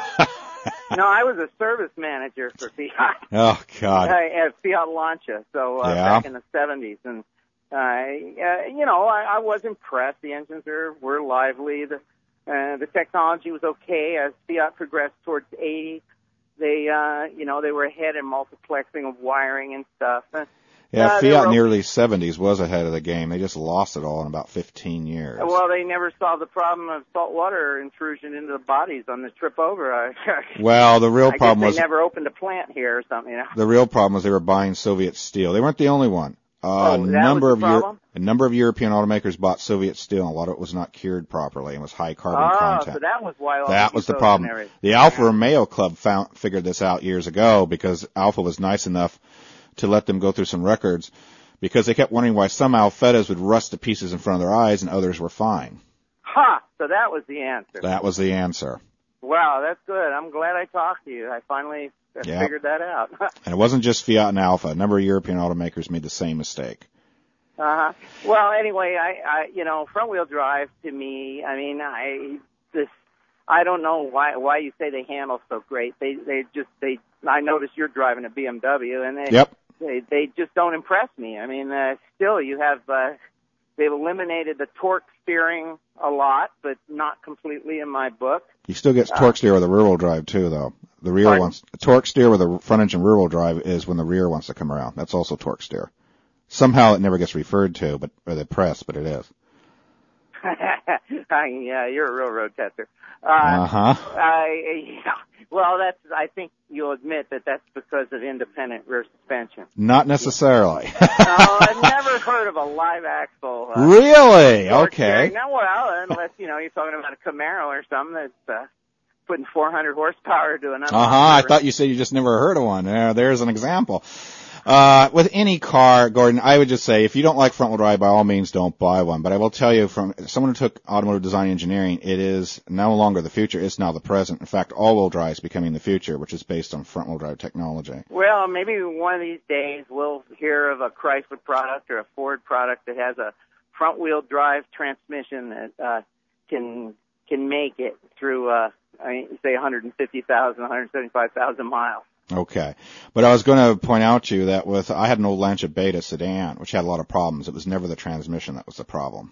No, I was a service manager for Fiat. Oh, God. Uh, at Fiat Lancia, so uh, Yeah. back in the seventies. And, uh, uh, you know, I, I was impressed. The engines are, were lively. The, uh, the technology was okay. As Fiat progressed towards eighty, they, uh, you know, they were ahead in multiplexing of wiring and stuff. Uh, Yeah, uh, they Fiat were in the okay. early seventies was ahead of the game. They just lost it all in about fifteen years. Well, they never solved the problem of saltwater intrusion into the bodies on the trip over. I, Well, the real I problem guess was they never opened a plant here or something. You know? the real problem was they were buying Soviet steel. They weren't the only one. Uh, Oh, a that was number the of Euro- problem? a number of European automakers bought Soviet steel, and a lot of it was not cured properly and was high carbon Oh, content. so that was why all That the was the Ethos problem. and everything. The Alfa Romeo Club found, figured this out years ago because Alfa was nice enough to let them go through some records because they kept wondering why some Alfettas would rust to pieces in front of their eyes and others were fine. Ha! So that was the answer. That was the answer. Wow, that's good. I'm glad I talked to you. I finally uh, Yeah. figured that out. And it wasn't just Fiat and Alfa. A number of European automakers made the same mistake. Uh-huh. Well, anyway, I, I, you know, front wheel drive to me, I mean, I, this, I don't know why, why you say they handle so great. They, they just, they, I noticed you're driving a B M W and they, Yep. they, they just don't impress me. I mean, uh, still you have, uh, they've eliminated the torque steering a lot, but not completely in my book. You still get Uh, torque steer with a rear wheel drive too, though. The rear Pardon? wants torque steer with a front engine rear wheel drive is when the rear wants to come around. That's also torque steer. Somehow it never gets referred to, but or the press, but it is. Yeah, you're a real road tester. Uh, Uh-huh. I, yeah. Well, that's, I think you'll admit that that's because of independent rear suspension. Not necessarily. Oh, I've never heard of a live axle. Uh, Really? torque Okay. steering. Now, well, unless, you know, you're talking about a Camaro or something that's, uh, putting four hundred horsepower to an Uh-huh. I thought you said you just never heard of one. There, there's an example. Uh, with any car, Gordon, I would just say if you don't like front wheel drive, by all means don't buy one. But I will tell you from someone who took automotive design engineering, it is no longer the future, it's now the present. In fact, all wheel drive is becoming the future, which is based on front wheel drive technology. Well, maybe one of these days we'll hear of a Chrysler product or a Ford product that has a front-wheel drive transmission that uh, can can make it through, uh, I mean, say, one hundred fifty thousand, one hundred seventy-five thousand miles. Okay. But I was going to point out to you that with, I had an old Lancia Beta sedan, which had a lot of problems. It was never the transmission that was the problem.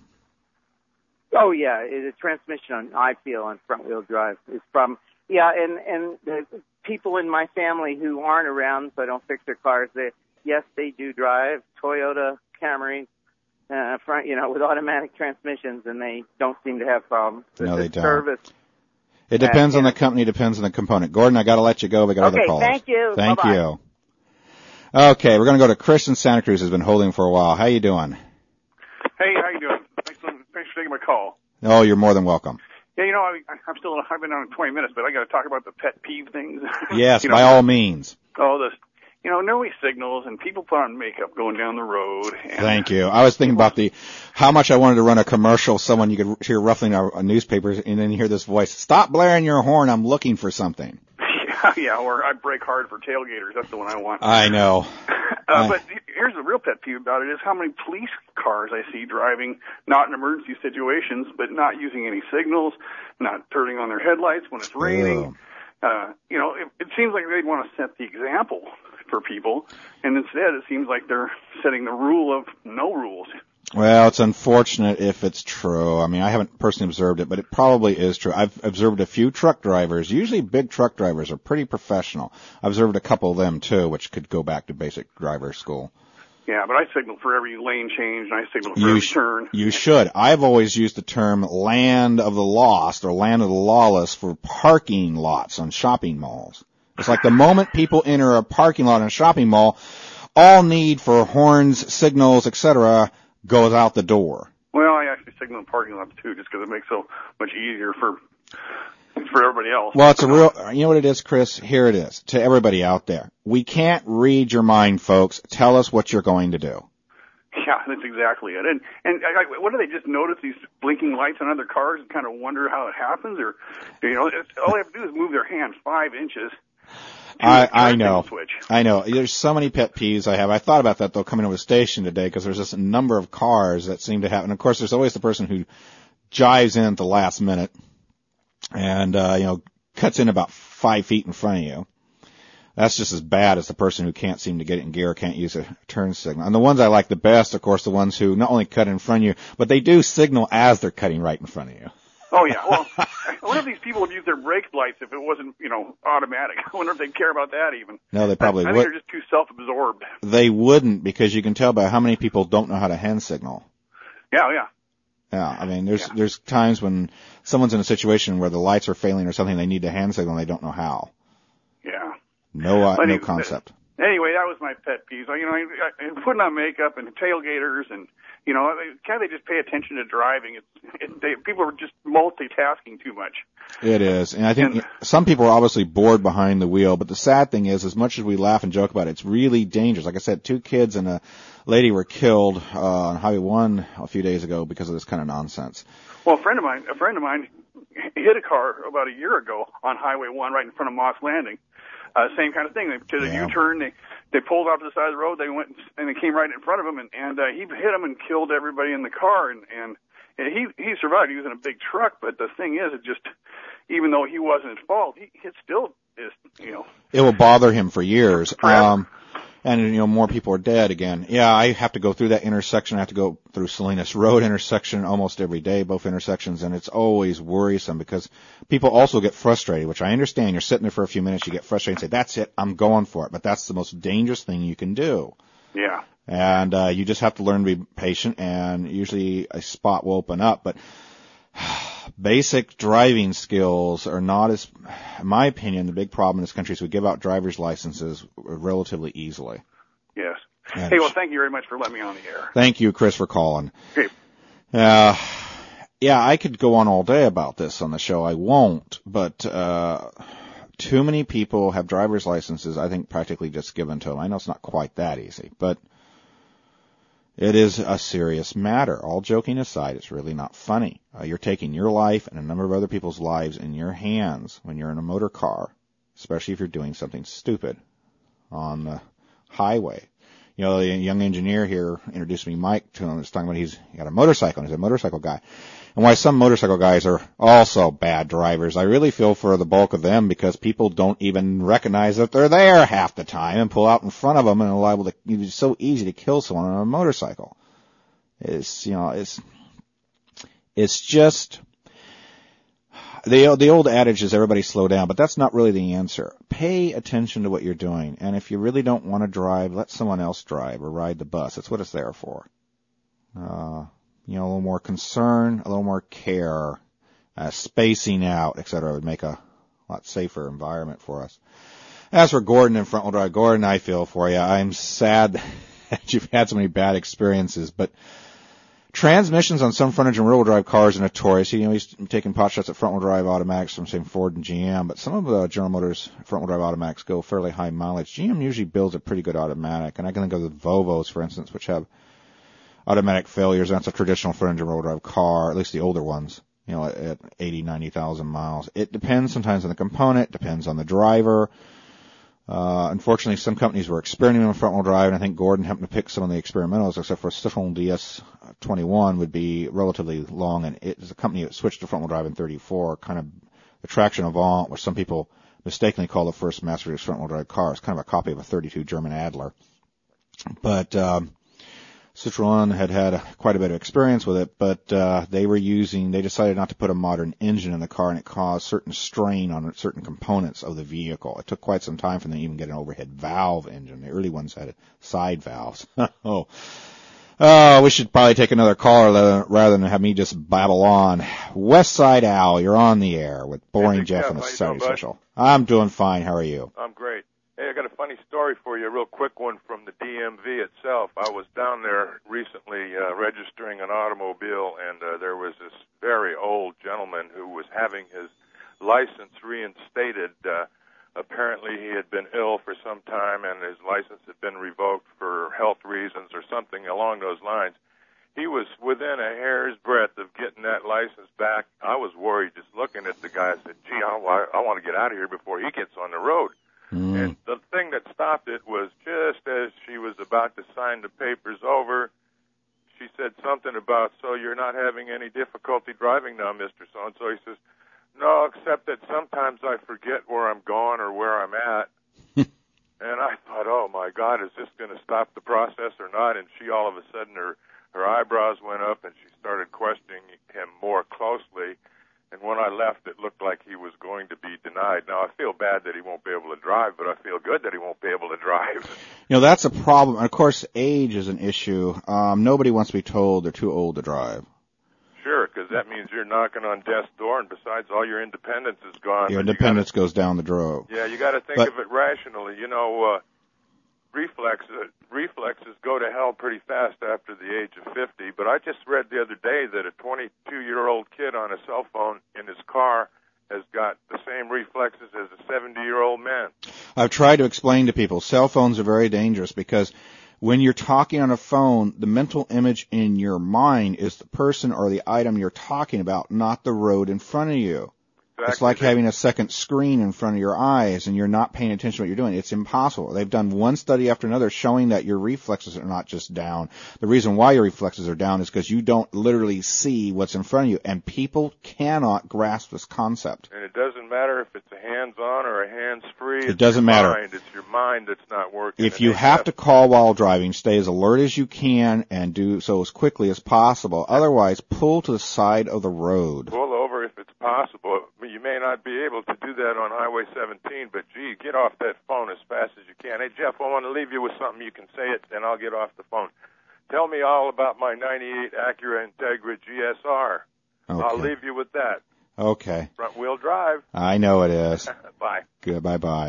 Oh yeah, it, the transmission on I feel on front-wheel drive is a problem. Yeah, and and the people in my family who aren't around, so I don't fix their cars. They yes, they do drive Toyota Camry, uh, front, you know, with automatic transmissions, and they don't seem to have problems. No, the they don't. Service. It depends on the company, depends on the component. Gordon, I got to let you go. We got Okay, other callers. thank you. Thank Bye-bye. you. Okay, we're going to go to Chris in Santa Cruz, who's been holding for a while. How you doing? Hey, how you doing? Thanks for, thanks for taking my call. Oh, you're more than welcome. Yeah, you know, I, I'm still, I've been on twenty minutes, but I got to talk about the pet peeve things. Yes, you know, by all means. Oh, this, you know, no signals and people put on makeup going down the road. And Thank you. I was thinking about the how much I wanted to run a commercial. Someone you could hear ruffling a, a newspaper, and then you hear this voice: "Stop blaring your horn! I'm looking for something." Yeah, yeah, or I break hard for tailgaters. That's the one I want. I know. Uh, but here's the real pet peeve about it is how many police cars I see driving, not in emergency situations, but not using any signals, not turning on their headlights when it's raining. Uh, you know, it, it seems like they'd want to set the example for people, and instead it seems like they're setting the rule of no rules. Well, it's unfortunate if it's true. I mean, I haven't personally observed it, but it probably is true. I've observed a few truck drivers. Usually big truck drivers are pretty professional. I've observed a couple of them, too, which could go back to basic driver school. Yeah, but I signal for every lane change, and I signal for You every sh- turn. You should. I've always used the term land of the lost or land of the lawless for parking lots on shopping malls. It's like the moment people enter a parking lot in a shopping mall, all need for horns, signals, et cetera goes out the door. Well, I actually signal in parking lots too, just because it makes it so much easier for for everybody else. Well, it's a real, you know what it is, Chris? Here it is. To everybody out there. We can't read your mind, folks. Tell us what you're going to do. Yeah, that's exactly it. And and I, what do they just notice these blinking lights on other cars and kind of wonder how it happens? Or, you know, it's, all they have to do is move their hand five inches. I, I know. Switch. I know. There's so many pet peeves I have. I thought about that, though, coming over the station today, because there's just a number of cars that seem to have, and of course, there's always the person who jives in at the last minute and, uh, you know, cuts in about five feet in front of you. That's just as bad as the person who can't seem to get it in gear or can't use a turn signal. And the ones I like the best, of course, the ones who not only cut in front of you, but they do signal as they're cutting right in front of you. Oh, yeah. Well, I wonder if these people would use their brake lights if it wasn't, you know, automatic. I wonder if they'd care about that even. No, they probably I, I would. think they're just too self-absorbed. They wouldn't, because you can tell by how many people don't know how to hand signal. Yeah, yeah. Yeah, I mean, there's yeah. there's times when someone's in a situation where the lights are failing or something, they need to hand signal and they don't know how. Yeah. No, uh, anyway, no concept. Anyway, that was my pet peeve. You know, I, I, putting on makeup and tailgaters and, you know, can't they just pay attention to driving? It's, it, they, people are just multitasking too much. It is. And I think and, some people are obviously bored behind the wheel, but the sad thing is, as much as we laugh and joke about it, it's really dangerous. Like I said, two kids and a lady were killed uh, on Highway one a few days ago because of this kind of nonsense. Well, a friend of mine, a friend of mine hit a car about a year ago on Highway one right in front of Moss Landing. Uh, same kind of thing. They did a yeah. U-turn. They they pulled off to the side of the road. They went and they came right in front of him, and and uh, he hit him and killed everybody in the car. And and he he survived. He was in a big truck, but the thing is, it just even though he wasn't at fault, he it still is. You know, it will bother him for years. Forever. Um, and you know, more people are dead again. Yeah, I have to go through that intersection. I have to go through Salinas Road intersection almost every day, both intersections, and it's always worrisome because people also get frustrated, which I understand. You're sitting there for a few minutes, you get frustrated and say, that's it, I'm going for it. But that's the most dangerous thing you can do. Yeah. And uh, you just have to learn to be patient, and usually a spot will open up. But basic driving skills are not as, in my opinion, the big problem in this country is we give out driver's licenses relatively easily. Yes. And hey, well, thank you very much for letting me on the air. Thank you, Chris, for calling. Okay. Uh, yeah, I could go on all day about this on the show. I won't, but uh, too many people have driver's licenses, I think, practically just given to them. I know it's not quite that easy, but it is a serious matter. All joking aside, it's really not funny. Uh, you're taking your life and a number of other people's lives in your hands when you're in a motor car, especially if you're doing something stupid on the highway. You know, the young engineer here introduced me Mike to him. He was talking about he's he got a motorcycle, and he's a motorcycle guy. And why some motorcycle guys are also bad drivers. I really feel for the bulk of them because people don't even recognize that they're there half the time and pull out in front of them and are liable to, it's so easy to kill someone on a motorcycle. It's, you know, it's, it's just, the, the old adage is everybody slow down, but that's not really the answer. Pay attention to what you're doing. And if you really don't want to drive, let someone else drive or ride the bus. That's what it's there for. Uh, You know, a little more concern, a little more care, uh, spacing out, et cetera, would make a lot safer environment for us. As for Gordon in front-wheel drive, Gordon, I feel for you. I'm sad that you've had so many bad experiences, but transmissions on some frontage and rear-wheel drive cars are notorious. You know, he's taking pot shots at front-wheel drive automatics from, say, Ford and G M, but some of the General Motors front-wheel drive automatics go fairly high mileage. G M usually builds a pretty good automatic, and I can think of the Volvos, for instance, which have automatic failures. That's a traditional front engine rear-wheel drive car, at least the older ones, you know, at eighty, ninety thousand miles. It depends sometimes on the component, depends on the driver. Uh, unfortunately, some companies were experimenting with front-wheel drive, and I think Gordon happened to pick some of the experimentals, except for Citroen D S twenty-one would be relatively long, and it is a company that switched to front-wheel drive in thirty-four, kind of the Traction Avant, which some people mistakenly call the first mass-produced front-wheel drive car. It's kind of a copy of a thirty-two German Adler. But, um, Citroën had had a, quite a bit of experience with it, but uh, they were using, they decided not to put a modern engine in the car, and it caused certain strain on certain components of the vehicle. It took quite some time for them to even get an overhead valve engine. The early ones had side valves. oh. Oh, we should probably take another caller rather than have me just babble on. Westside Al, you're on the air with Boring hey, Jeff Jeff and the how you Saturday doing, Special. I'm doing fine. How are you? I'm great. Hey, I got a funny story for you, a real quick one from the D M V itself. I was down there recently uh, registering an automobile, and uh, there was this very old gentleman who was having his license reinstated. Uh, apparently he had been ill for some time, and his license had been revoked for health reasons or something along those lines. He was within a hair's breadth of getting that license back. I was worried just looking at the guy. I said, gee, I, I want to get out of here before he gets on the road. Mm. And the thing that stopped it was just as she was about to sign the papers over, she said something about, so you're not having any difficulty driving now, Mister So-and-so. He says, no, except that sometimes I forget where I'm going or where I'm at. And I thought, oh, my God, is this going to stop the process or not? And she, all of a sudden, her, her eyebrows went up, and she started questioning him more closely. And when I left, it looked like he was going to be denied. Now, I feel bad that he won't be able to drive, but I feel good that he won't be able to drive. You know, that's a problem. And, of course, age is an issue. Um, nobody wants to be told they're too old to drive. Sure, because that means you're knocking on death's door, and besides, all your independence is gone. Your independence you gotta, goes down the drain. Yeah, you got to think but, of it rationally. You know, uh, reflex, uh, reflexes go to hell pretty fast after the age of fifty, but I just read the other day that a twenty-two-year-old kid on a cell phone in his car has got the same reflexes as a seventy-year-old man. I've tried to explain to people, cell phones are very dangerous because when you're talking on a phone, the mental image in your mind is the person or the item you're talking about, not the road in front of you. Exactly. It's like having a second screen in front of your eyes and you're not paying attention to what you're doing. It's impossible. They've done one study after another showing that your reflexes are not just down. The reason why your reflexes are down is because you don't literally see what's in front of you, and people cannot grasp this concept. And it doesn't matter if it's a hands-on or a hands-free. It doesn't matter. Mind. It's your mind that's not working. If you have to call while driving, stay as alert as you can and do so as quickly as possible. Otherwise, pull to the side of the road. Pull over if it's possible. You may not be able to do that on Highway seventeen, but, gee, get off that phone as fast as you can. Hey, Jeff, I want to leave you with something. You can say it, then I'll get off the phone. Tell me all about my ninety-eight Acura Integra G S R. Okay. I'll leave you with that. Okay. Front-wheel drive. I know it is. Bye. Good. Bye-bye.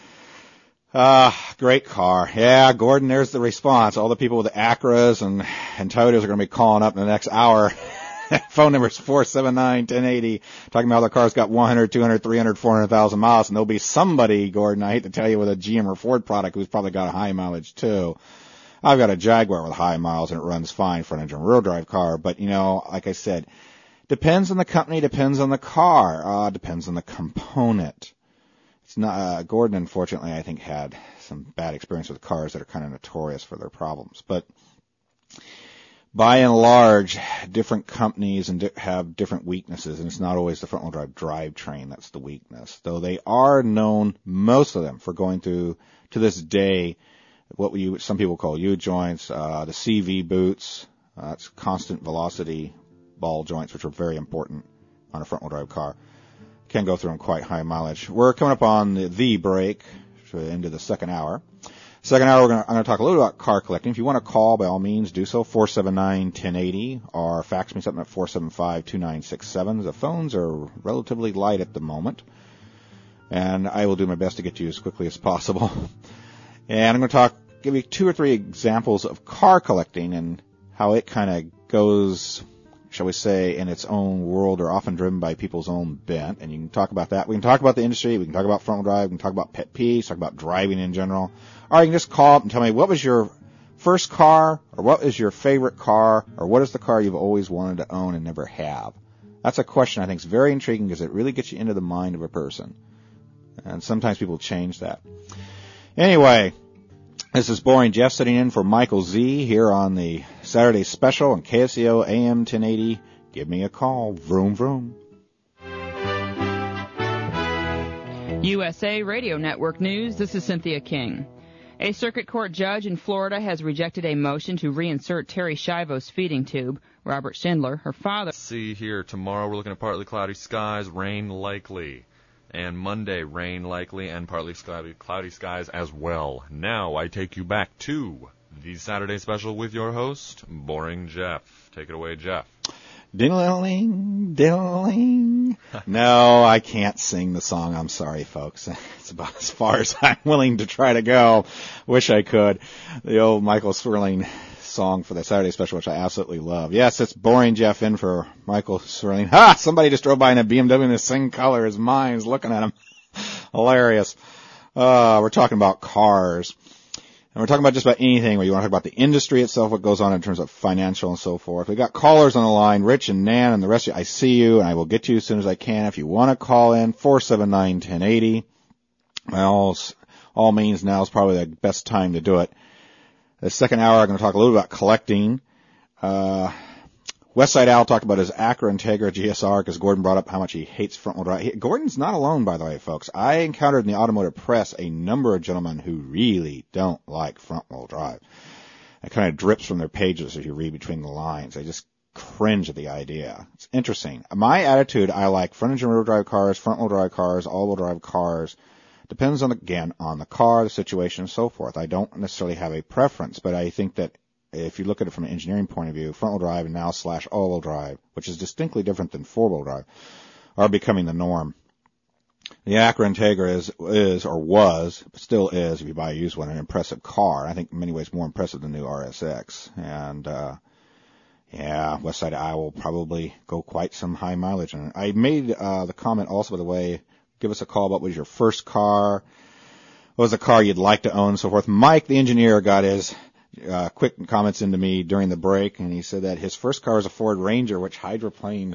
Ah, uh, great car. Yeah, Gordon, there's the response. All the people with the Acuras and, and Toyotas are going to be calling up in the next hour. Phone number is four seven nine, one oh eight oh, talking about how the car's got one hundred, two hundred, three hundred, four hundred thousand miles, and there'll be somebody, Gordon, I hate to tell you, with a G M or Ford product who's probably got a high mileage too. I've got a Jaguar with high miles, and it runs fine for an engine rear drive car, but, you know, like I said, depends on the company, depends on the car, uh, depends on the component. It's not, uh, Gordon, unfortunately, I think had some bad experience with cars that are kind of notorious for their problems, but by and large, different companies and di- have different weaknesses, and it's not always the front-wheel drive drivetrain that's the weakness. Though they are known, most of them, for going through, to this day, what we some people call U-joints, uh, the C V boots, uh, it's constant velocity ball joints, which are very important on a front-wheel drive car. Can go through them quite high mileage. We're coming up on the, the break, so into the second hour. Second hour, we're gonna, I'm going to talk a little about car collecting. If you want to call, by all means, do so, four seven nine, one oh eight oh, or fax me something at four seven five, two nine six seven. The phones are relatively light at the moment, and I will do my best to get to you as quickly as possible. And I'm going to talk, give you two or three examples of car collecting and how it kind of goes, shall we say, in its own world, or often driven by people's own bent. And you can talk about that. We can talk about the industry. We can talk about front-wheel drive. We can talk about pet peeves, talk about driving in general. Or you can just call up and tell me, what was your first car, or what is your favorite car, or what is the car you've always wanted to own and never have? That's a question I think is very intriguing because it really gets you into the mind of a person. And sometimes people change that. Anyway, this is Boring Jeff sitting in for Michael Z here on the Saturday Special on K S E O A M ten eighty. Give me a call. Vroom, vroom. U S A Radio Network News, this is Cynthia King. A circuit court judge in Florida has rejected a motion to reinsert Terry Schiavo's feeding tube. Robert Schindler, her father. See here, tomorrow we're looking at partly cloudy skies, rain likely. And Monday, rain likely and partly cloudy, cloudy skies as well. Now I take you back to the Saturday Special with your host, Boring Jeff. Take it away, Jeff. Diddling, diddling. No, I can't sing the song. I'm sorry, folks. It's about as far as I'm willing to try to go. Wish I could. The old Michael Swirling song for the Saturday Special, which I absolutely love. Yes, it's Boring Jeff in for Michael Swirling. Ha! Somebody just drove by in a B M W in the same color as mine. Is looking at him. Hilarious. Uh, we're talking about cars. And we're talking about just about anything where you want to talk about the industry itself, what goes on in terms of financial and so forth. We've got callers on the line, Rich and Nan and the rest of you. I see you, and I will get to you as soon as I can. If you want to call in, four seven nine, one zero eight zero. Well, all means now is probably the best time to do it. The second hour, I'm going to talk a little about collecting. Uh, Westside Al talked about his Acura Integra G S R because Gordon brought up how much he hates front-wheel drive. He, Gordon's not alone, by the way, folks. I encountered in the automotive press a number of gentlemen who really don't like front-wheel drive. It kind of drips from their pages as you read between the lines. They just cringe at the idea. It's interesting. My attitude, I like front-engine rear drive cars, front-wheel drive cars, all-wheel drive cars. Depends on, again, on the car, the situation, and so forth. I don't necessarily have a preference, but I think that if you look at it from an engineering point of view, front-wheel drive and now slash all-wheel drive, which is distinctly different than four-wheel drive, are becoming the norm. The Acura Integra is, is or was, but still is, if you buy a used one, an impressive car. I think in many ways more impressive than the new R S X. And, uh, yeah, Westside I will probably go quite some high mileage on it. I made, uh, the comment also, by the way, give us a call about what was your first car, what was the car you'd like to own, and so forth. Mike, the engineer, got his Uh, quick comments into me during the break, and he said that his first car was a Ford Ranger, which hydroplaned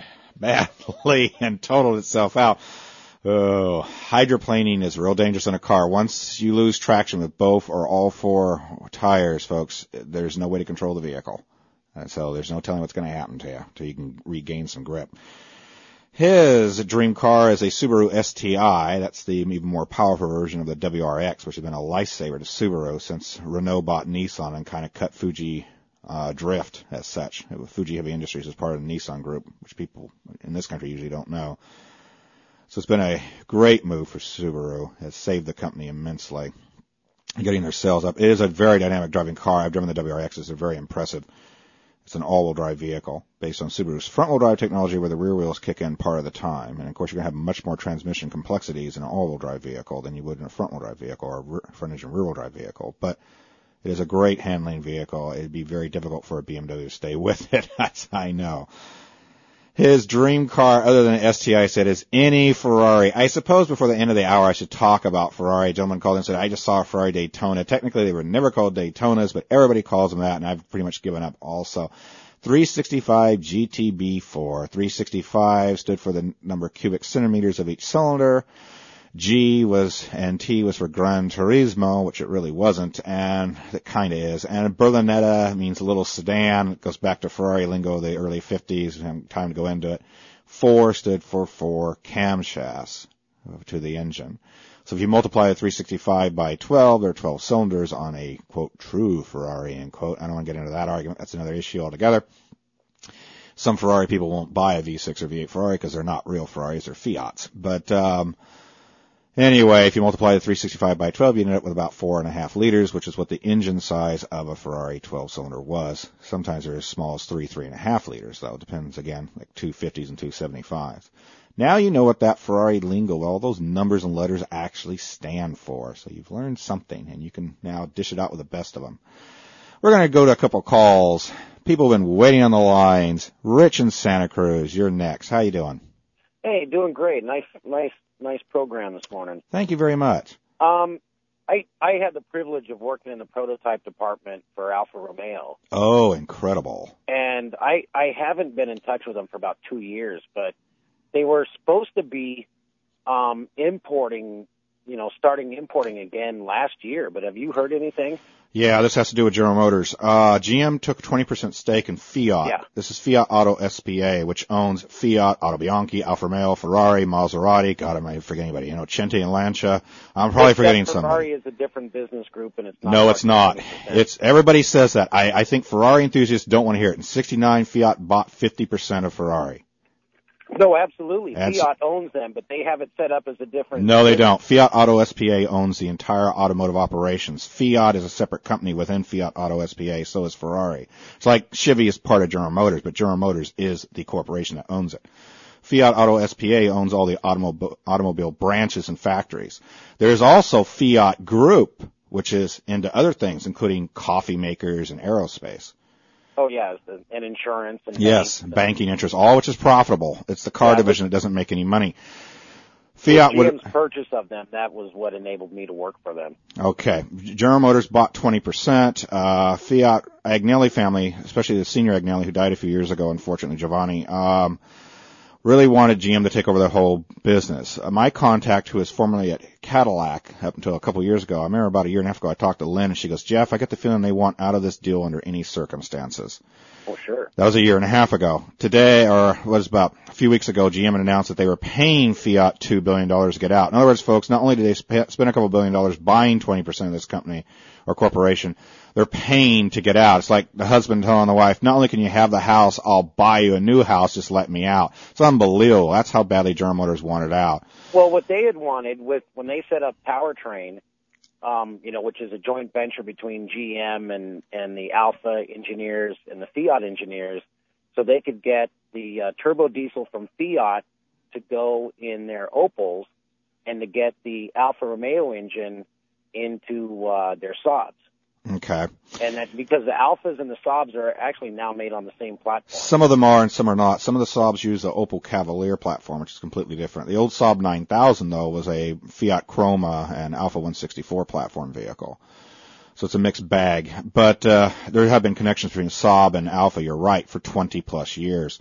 badly and totaled itself out. Oh, hydroplaning is real dangerous in a car. Once you lose traction with both or all four tires, folks, there's no way to control the vehicle. And so there's no telling what's going to happen to you until you can regain some grip. His dream car is a Subaru S T I. That's the even more powerful version of the W R X, which has been a lifesaver to Subaru since Renault bought Nissan and kind of cut Fuji uh, drift as such. Fuji Heavy Industries is part of the Nissan group, which people in this country usually don't know. So it's been a great move for Subaru. It has saved the company immensely, getting their sales up. It is a very dynamic driving car. I've driven the W R Xs. They're very impressive. It's an all-wheel drive vehicle based on Subaru's front-wheel drive technology where the rear wheels kick in part of the time. And, of course, you're going to have much more transmission complexities in an all-wheel drive vehicle than you would in a front-wheel drive vehicle or a front-engine rear-wheel drive vehicle. But it is a great handling vehicle. It would be very difficult for a B M W to stay with it, as I know. His dream car, other than S T I, said, is any Ferrari. I suppose before the end of the hour I should talk about Ferrari. A gentleman called in and said, I just saw a Ferrari Daytona. Technically, they were never called Daytonas, but everybody calls them that, and I've pretty much given up also. three sixty-five G T B four. three sixty-five stood for the number of cubic centimeters of each cylinder. G was, and T was for Gran Turismo, which it really wasn't, and it kind of is. And Berlinetta means little sedan. It goes back to Ferrari lingo of the early fifties, and time to go into it. Four stood for four camshafts to the engine. So if you multiply the three sixty-five by twelve, there are twelve cylinders on a, quote, true Ferrari, end quote. I don't want to get into that argument. That's another issue altogether. Some Ferrari people won't buy a V six or V eight Ferrari because they're not real Ferraris, they're Fiats. But, um, anyway, if you multiply the three sixty-five by twelve, you end up with about four and a half liters, which is what the engine size of a Ferrari twelve cylinder was. Sometimes they're as small as three, three and a half liters, though. It depends, again, like two fifties and two seventy-fives. Now you know what that Ferrari lingo, all those numbers and letters actually stand for. So you've learned something, and you can now dish it out with the best of them. We're going to go to a couple calls. People have been waiting on the lines. Rich in Santa Cruz, you're next. How you doing? Hey, doing great. Nice, nice, nice program this morning. Thank you very much. Um, I I had the privilege of working in the prototype department for Alfa Romeo. Oh, incredible. And I I haven't been in touch with them for about two years, but they were supposed to be um, importing you know, starting importing again last year. But have you heard anything? Yeah, this has to do with General Motors. Uh, G M took twenty percent stake in Fiat. Yeah. This is Fiat Auto S P A, which owns Fiat, Auto Bianchi, Alfa Romeo, Ferrari, Maserati. God, I might forget anybody. You know, Centi and Lancia. I'm probably Except forgetting Ferrari somebody. is a different business group, and it's not. No, it's not. It's everybody says that. I, I think Ferrari enthusiasts don't want to hear it. In sixty-nine, Fiat bought fifty percent of Ferrari. No, absolutely. That's- Fiat owns them, but they have it set up as a different. No, they don't. Fiat Auto S P A owns the entire automotive operations. Fiat is a separate company within Fiat Auto S P A, so is Ferrari. It's like Chevy is part of General Motors, but General Motors is the corporation that owns it. Fiat Auto S P A owns all the automob- automobile branches and factories. There's also Fiat Group, which is into other things, including coffee makers and aerospace. Oh yeah, and insurance and Yes, banks. banking interest, all which is profitable. It's the car Yeah, division that doesn't make any money. Fiat G would M's purchase of them, that was what enabled me to work for them. Okay. General Motors bought twenty percent. Uh, Fiat Agnelli family, especially the senior Agnelli who died a few years ago, unfortunately, Giovanni, um, really wanted G M to take over the whole business. Uh, my contact, who was formerly at Cadillac up until a couple of years ago, I remember about a year and a half ago, I talked to Lynn, and she goes, Jeff, I get the feeling they want out of this deal under any circumstances. Oh, sure. That was a year and a half ago. Today, or was about a few weeks ago, G M announced that they were paying Fiat two billion dollars to get out. In other words, folks, not only did they sp- spend a couple billion dollars buying twenty percent of this company or corporation, they're paying to get out. It's like the husband telling the wife, not only can you have the house, I'll buy you a new house, just let me out. It's unbelievable. That's how badly General Motors wanted out. Well, what they had wanted with when they set up Powertrain, um, you know, which is a joint venture between G M and, and the Alpha engineers and the Fiat engineers, so they could get the uh, turbo diesel from Fiat to go in their Opels and to get the Alfa Romeo engine into uh, their Saabs. Okay. And that because the Alphas and the Saabs are actually now made on the same platform. Some of them are and some are not. Some of the Saabs use the Opel Cavalier platform, which is completely different. The old Saab nine thousand, though, was a Fiat Chroma and Alpha one sixty-four platform vehicle. So it's a mixed bag. But uh, there have been connections between Saab and Alpha, you're right, for twenty plus years.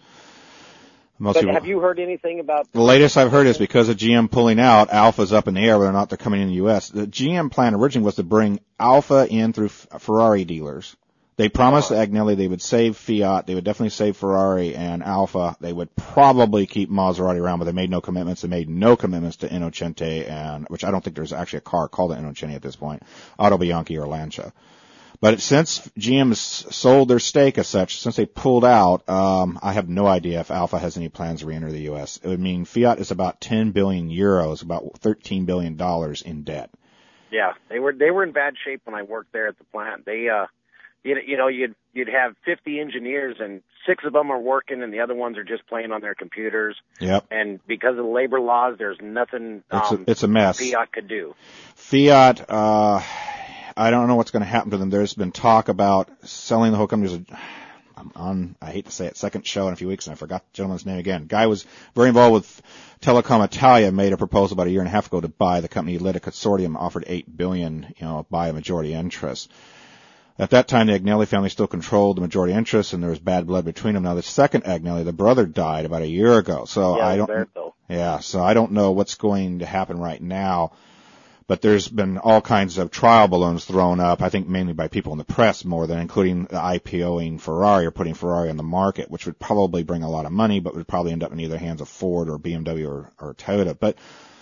Most But people, have you heard anything about... the latest I've heard is because of G M pulling out, Alpha's up in the air whether or not they're coming in the U S. The G M plan originally was to bring Alpha in through F- Ferrari dealers. They promised Agnelli they would save Fiat, they would definitely save Ferrari and Alpha. They would probably keep Maserati around, but they made no commitments. They made no commitments to Innocente, and which I don't think there's actually a car called an Innocente at this point, Auto Bianchi or Lancia. But since G M has sold their stake as such, since they pulled out, um, I have no idea if Alpha has any plans to re-enter the U S. It would mean Fiat is about ten billion euros, about thirteen billion dollars in debt. Yeah, they were they were in bad shape when I worked there at the plant. They, uh, you, you know, you'd you'd have fifty engineers and six of them are working and the other ones are just playing on their computers. Yep. And because of the labor laws, there's nothing It's a, um, it's a mess. Fiat could do. Fiat, uh, I don't know what's going to happen to them. There's been talk about selling the whole company. There's a, I'm on, I hate to say it, second show in a few weeks, and I forgot the gentleman's name again. Guy was very involved with Telecom Italia, made a proposal about a year and a half ago to buy the company. He led a consortium, offered eight billion dollars, you know, buy a majority interest. At that time, the Agnelli family still controlled the majority interest, and there was bad blood between them. Now, the second Agnelli, the brother, died about a year ago, so yeah, I don't. Alberto. Yeah, so I don't know what's going to happen right now. But there's been all kinds of trial balloons thrown up, I think mainly by people in the press more than including the IPOing Ferrari or putting Ferrari on the market, which would probably bring a lot of money, but would probably end up in either hands of Ford or B M W or, or Toyota. But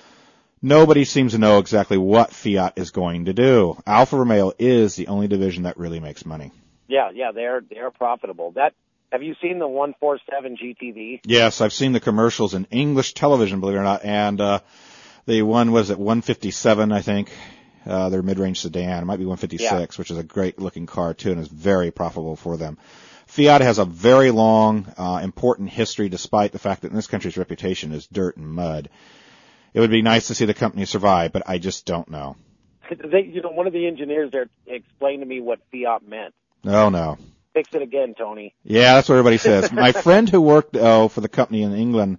nobody seems to know exactly what Fiat is going to do. Alfa Romeo is the only division that really makes money. Yeah, yeah, they're they're profitable. That have you seen the one forty-seven G T V? Yes, I've seen the commercials in English television, believe it or not, and uh the one was at one fifty-seven, I think, uh, their mid-range sedan. It might be one fifty-six, yeah. Which is a great-looking car, too, and is very profitable for them. Fiat has a very long, uh, important history, despite the fact that in this country's reputation is dirt and mud. It would be nice to see the company survive, but I just don't know. They, you know, one of the engineers there explained to me what Fiat meant. Oh, no. Fix it again, Tony. Yeah, that's what everybody says. My friend who worked, oh, for the company in England,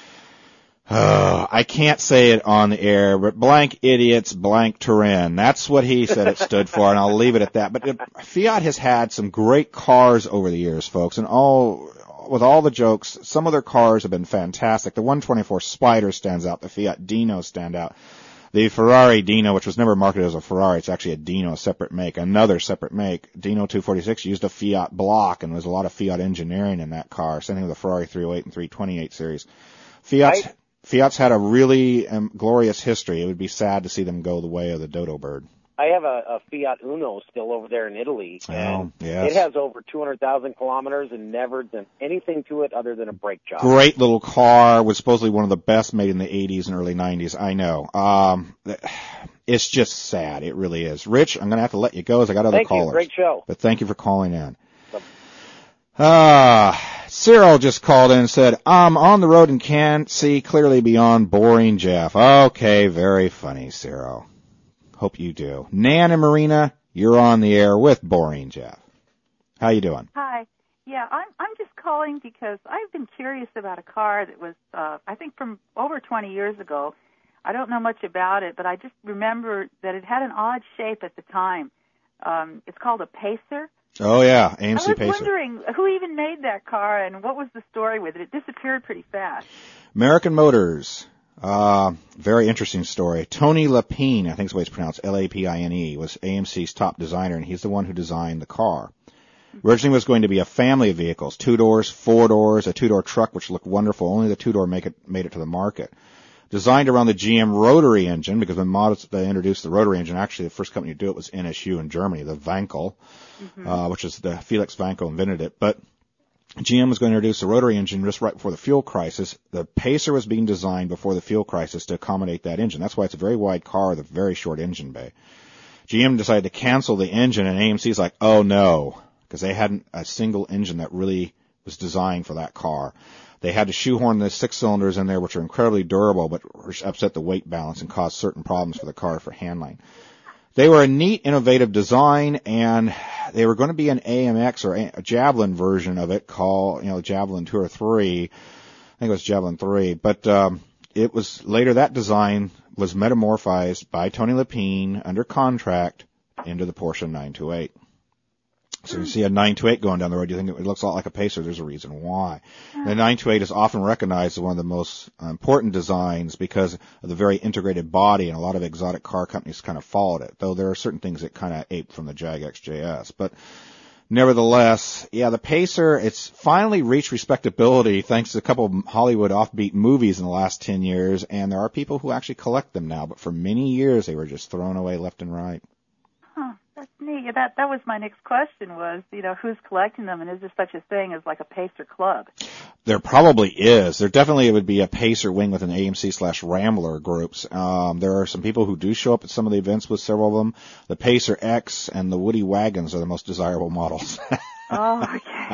Uh, I can't say it on the air, but blank idiots, blank Turin. That's what he said it stood for, and I'll leave it at that. But it, Fiat has had some great cars over the years, folks, and all, with all the jokes, some of their cars have been fantastic. The one twenty-four Spider stands out. The Fiat Dino stand out. The Ferrari Dino, which was never marketed as a Ferrari, it's actually a Dino, a separate make, another separate make. Dino two forty-six used a Fiat block, and there was a lot of Fiat engineering in that car. Same thing with the Ferrari three oh eight and three twenty-eight series. Fiat's, I, Fiat's had a really um, glorious history. It would be sad to see them go the way of the Dodo Bird. I have a, a Fiat Uno still over there in Italy, and oh, yes. It has over two hundred thousand kilometers and never done anything to it other than a brake job. Great little car, was supposedly one of the best made in the eighties and early nineties. I know. Um, it's just sad. It really is. Rich, I'm going to have to let you go as I got other thank callers. You. Great show. But thank you for calling in. Ah, uh, Cyril just called in and said, I'm on the road and can't see clearly beyond boring Jeff. Okay, very funny, Cyril. Hope you do. Nan and Marina, you're on the air with Boring Jeff. How you doing? Hi. Yeah, I'm I'm just calling because I've been curious about a car that was, uh, I think, from over twenty years ago. I don't know much about it, but I just remember that it had an odd shape at the time. Um, it's called a Pacer. Oh, yeah, A M C Pacer. I was Pacer. wondering who even made that car and what was the story with it. It disappeared pretty fast. American Motors. Uh, very interesting story. Tony Lapine, I think is the way it's pronounced, L A P I N E, was A M C's top designer, and he's the one who designed the car. Originally was going to be a family of vehicles, two doors, four doors, a two-door truck, which looked wonderful. Only the two-door make it, made it to the market. Designed around the G M rotary engine, because when Mazda introduced the rotary engine, actually the first company to do it was N S U in Germany, the Wankel, mm-hmm. uh, which is the Felix Wankel invented it. But G M was going to introduce the rotary engine just right before the fuel crisis. The Pacer was being designed before the fuel crisis to accommodate that engine. That's why it's a very wide car with a very short engine bay. G M decided to cancel the engine, and A M C's like, oh no, because they hadn't a single engine that really was designed for that car. They had to shoehorn the six cylinders in there, which are incredibly durable, but upset the weight balance and caused certain problems for the car for handling. They were a neat, innovative design, and they were going to be an A M X or a Javelin version of it called, you know, Javelin two or three. I think it was Javelin three. But um, it was later that design was metamorphized by Tony Lapine under contract into the Porsche nine two eight. So you see a nine two eight going down the road, you think it looks a lot like a Pacer. There's a reason why. The nine two eight is often recognized as one of the most important designs because of the very integrated body, and a lot of exotic car companies kind of followed it, though there are certain things that kind of ape from the Jag X J S. But nevertheless, yeah, the Pacer, it's finally reached respectability thanks to a couple of Hollywood offbeat movies in the last ten years, and there are people who actually collect them now, but for many years they were just thrown away left and right. Huh. That's neat. That that was my next question was, you know, who's collecting them, and is there such a thing as like a Pacer club? There probably is. There definitely would be a Pacer wing with an A M C slash Rambler groups. Um, there are some people who do show up at some of the events with several of them. The Pacer X and the Woody Wagons are the most desirable models. Oh, okay.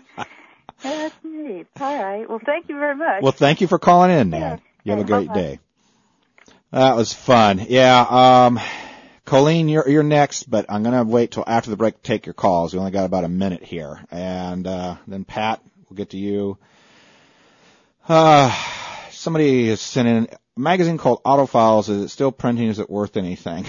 That's neat. All right. Well, thank you very much. Well, thank you for calling in, Nan. Yeah. You have yeah, a great bye-bye. day. That was fun. Yeah, um... Colleen, you're, you're next, but I'm going to wait till after the break to take your calls. We only got about a minute here. And uh, then Pat, we'll get to you. Uh, somebody has sent in a magazine called Autofiles. Is it still printing? Is it worth anything?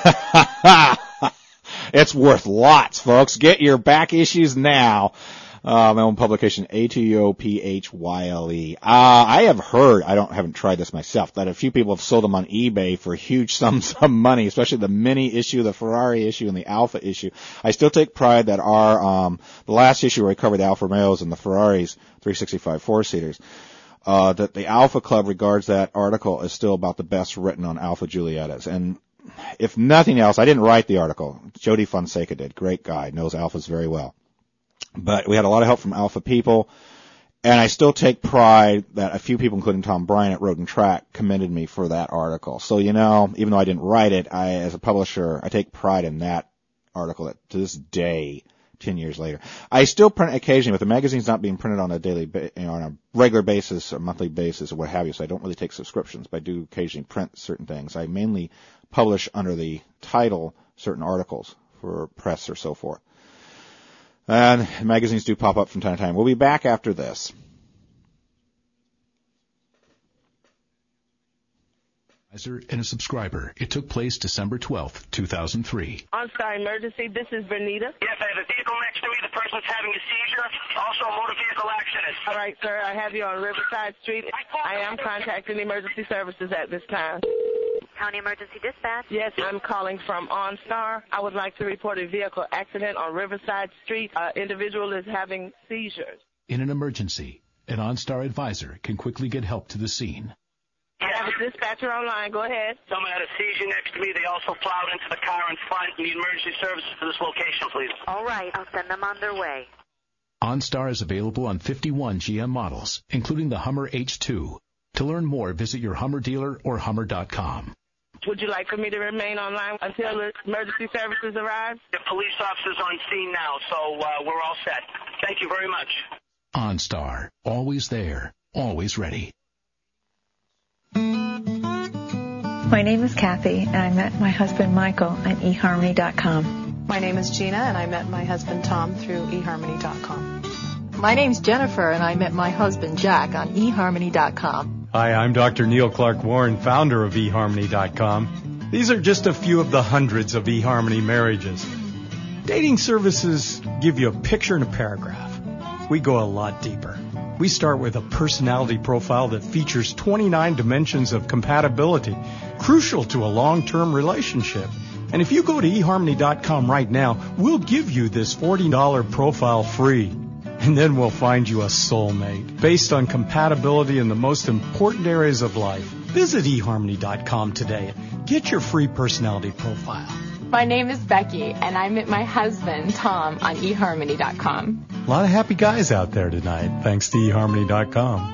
It's worth lots, folks. Get your back issues now. Uh, my own publication, A T O P H Y L E. Uh, I have heard, I don't, haven't tried this myself, that a few people have sold them on eBay for huge sums of money, especially the Mini issue, the Ferrari issue, and the Alfa issue. I still take pride that our, um, the last issue where we covered the Alfa Romeos and the Ferraris three sixty-five four-seaters, uh, that the Alfa Club regards that article as still about the best written on Alfa Giuliettas. And if nothing else, I didn't write the article. Jody Fonseca did. Great guy, knows Alfas very well. But we had a lot of help from Alfa people, and I still take pride that a few people, including Tom Bryan at Road and Track, commended me for that article. So, you know, even though I didn't write it, I, as a publisher, I take pride in that article that, to this day, ten years later. I still print occasionally, but the magazine's not being printed on a daily, ba- you know, on a regular basis, or monthly basis, or what have you, so I don't really take subscriptions, but I do occasionally print certain things. I mainly publish under the title certain articles for press or so forth. And magazines do pop up from time to time. We'll be back after this. And a subscriber. It took place December twelfth, two thousand three. On-star emergency. This is Bernita. Yes, I have a vehicle next to me. The person's having a seizure. Also a motor vehicle accident. All right, sir. I have you on Riverside Street. I am contacting emergency services at this time. County Emergency Dispatch. Yes, I'm calling from OnStar. I would like to report a vehicle accident on Riverside Street. An individual is having seizures. In an emergency, an OnStar advisor can quickly get help to the scene. I have a dispatcher online. Go ahead. Someone had a seizure next to me. They also plowed into the car in front. Need emergency services for this location, please. All right, I'll send them on their way. OnStar is available on fifty-one G M models, including the Hummer H two. To learn more, visit your Hummer dealer or Hummer dot com. Would you like for me to remain online until the emergency services arrive? The police officer's on scene now, so uh, we're all set. Thank you very much. OnStar, always there, always ready. My name is Kathy, and I met my husband Michael on e harmony dot com. My name is Gina, and I met my husband Tom through e harmony dot com. My name's Jennifer, and I met my husband Jack on e harmony dot com. Hi, I'm Doctor Neil Clark Warren, founder of e harmony dot com. These are just a few of the hundreds of eHarmony marriages. Dating services give you a picture and a paragraph. We go a lot deeper. We start with a personality profile that features twenty-nine dimensions of compatibility, crucial to a long-term relationship. And if you go to e harmony dot com right now, we'll give you this forty dollars profile free. And then we'll find you a soulmate based on compatibility in the most important areas of life. Visit e harmony dot com today. Get your free personality profile. My name is Becky, and I met my husband, Tom, on e harmony dot com. A lot of happy guys out there tonight, thanks to e harmony dot com.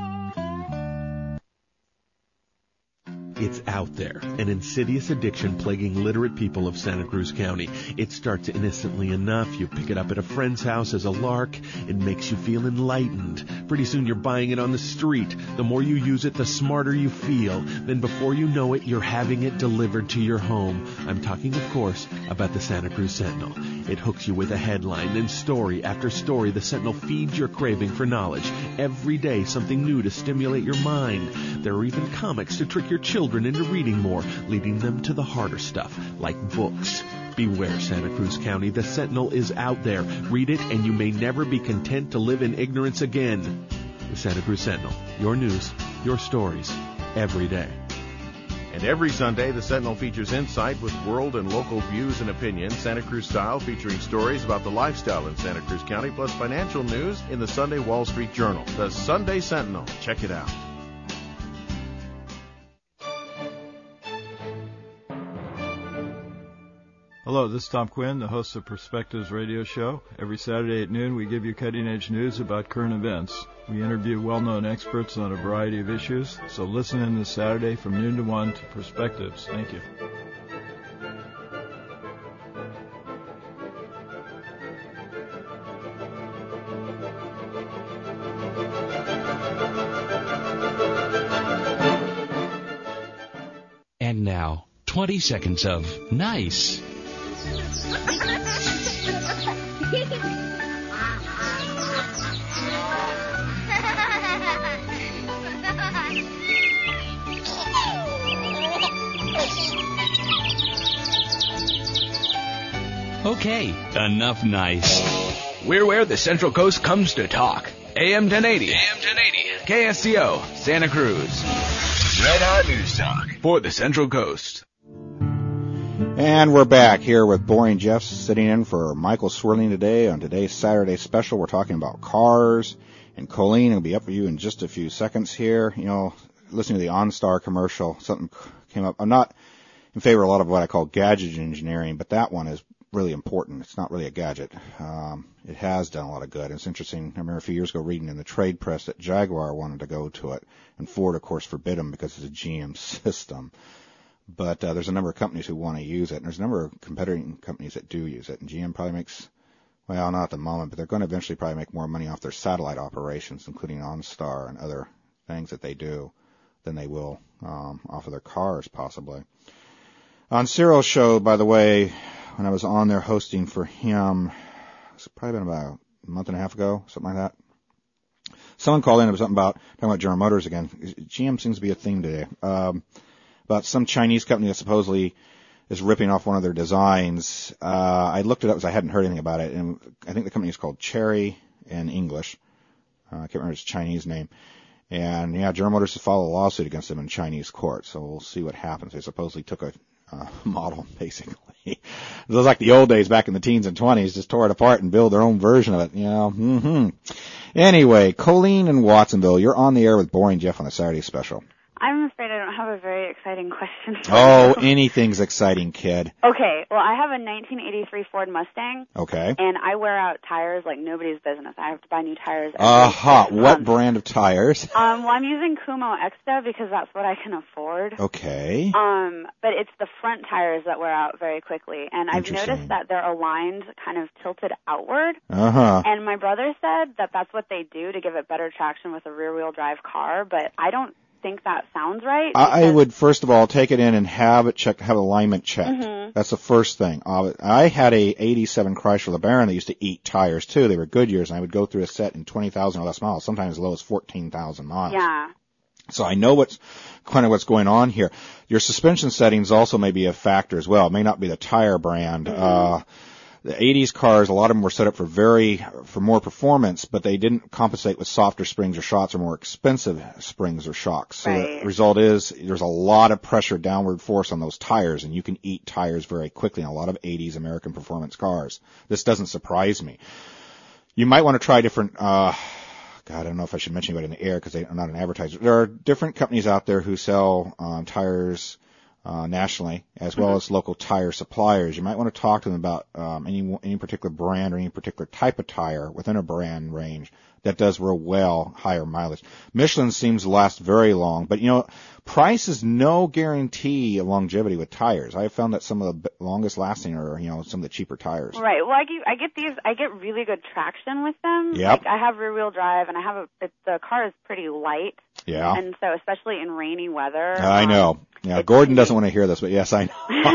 It's out there, an insidious addiction plaguing literate people of Santa Cruz County. It starts innocently enough. You pick it up at a friend's house as a lark. It makes you feel enlightened. Pretty soon you're buying it on the street. The more you use it, the smarter you feel. Then before you know it, you're having it delivered to your home. I'm talking, of course, about the Santa Cruz Sentinel. It hooks you with a headline, then story after story. The Sentinel feeds your craving for knowledge. Every day, something new to stimulate your mind. There are even comics to trick your children into reading more, leading them to the harder stuff, like books. Beware, Santa Cruz County. The Sentinel is out there. Read it, and you may never be content to live in ignorance again. The Santa Cruz Sentinel. Your news, your stories, every day. And every Sunday, the Sentinel features insight with world and local views and opinions, Santa Cruz style, featuring stories about the lifestyle in Santa Cruz County, plus financial news in the Sunday Wall Street Journal. The Sunday Sentinel. Check it out. Hello, this is Tom Quinn, the host of Perspectives Radio Show. Every Saturday at noon, we give you cutting-edge news about current events. We interview well-known experts on a variety of issues, so listen in this Saturday from noon to one to Perspectives. Thank you. And now, twenty seconds of nice. Okay, enough nice. We're where the Central Coast comes to talk. A M ten eighty. A M ten eighty. K S C O, Santa Cruz. Red Hot News Talk for the Central Coast. And we're back here with Boring Jeff sitting in for Michael Swirling today. On today's Saturday special, we're talking about cars. And Colleen will be up for you in just a few seconds here. You know, listening to the OnStar commercial, something came up. I'm not in favor of a lot of what I call gadget engineering, but that one is really important. It's not really a gadget. Um, it has done a lot of good. It's interesting. I remember a few years ago reading in the trade press that Jaguar wanted to go to it, and Ford, of course, forbid them because it's a G M system. But uh, there's a number of companies who want to use it, and there's a number of competing companies that do use it. And G M probably makes, well, not at the moment, but they're going to eventually probably make more money off their satellite operations, including OnStar and other things that they do, than they will um, off of their cars, possibly. On Cyril's show, by the way, when I was on there hosting for him, it's probably been about a month and a half ago, something like that. Someone called in about something about talking about General Motors again. G M seems to be a theme today. Um, about some Chinese company that supposedly is ripping off one of their designs. Uh, I looked it up because I hadn't heard anything about it, and I think the company is called Cherry in English. Uh, I can't remember its Chinese name. And, yeah, General Motors has filed a lawsuit against them in Chinese court, so we'll see what happens. They supposedly took a uh, model, basically. It was like the old days back in the teens and twenties, just tore it apart and build their own version of it, you know. Mm-hmm. Anyway, Colleen in Watsonville, you're on the air with Boring Jeff on the Saturday Special. I'm afraid I don't have a very exciting question for Oh, you. anything's exciting, kid. Okay, well, I have a nineteen eighty-three Ford Mustang. Okay. And I wear out tires like nobody's business. I have to buy new tires every Uh-huh. six What months. brand of tires? Um, well, I'm using Kumo Exta because that's what I can afford. Okay. Um, but it's the front tires that wear out very quickly. And I've Interesting. noticed that they're aligned kind of tilted outward. Uh-huh. And my brother said that that's what they do to give it better traction with a rear-wheel drive car, but I don't think that sounds right. I I would, first of all, take it in and have it checked, have alignment checked. Mhm. That's the first thing. Uh, I had a eighty-seven Chrysler LeBaron that used to eat tires, too. They were Goodyears, and I would go through a set in twenty thousand or less miles, sometimes as low as fourteen thousand miles. Yeah. So I know what's kind of what's going on here. Your suspension settings also may be a factor as well. It may not be the tire brand. Mm-hmm. Uh, the eighties cars, a lot of them were set up for very, for more performance, but they didn't compensate with softer springs or shocks or more expensive springs or shocks. So Right. the result is there's a lot of pressure downward force on those tires, and you can eat tires very quickly in a lot of eighties American performance cars. This doesn't surprise me. You might want to try different, uh, God, I don't know if I should mention anybody in the air because they're not an advertiser. There are different companies out there who sell um, tires uh, nationally as well Mhm. as local tire suppliers. You might want to talk to them about um, any any particular brand or any particular type of tire within a brand range that does real well, higher mileage. Michelin seems to last very long, but you know, price is no guarantee of longevity with tires. I have found that some of the b- longest lasting are, you know, some of the cheaper tires. Right. Well, I get, I get these, I get really good traction with them. Yep. Like, I have rear wheel drive, and I have a, it, the car is pretty light. Yeah. And so, especially in rainy weather. I um, know. Yeah, Gordon doesn't want to hear this, but yes, I know.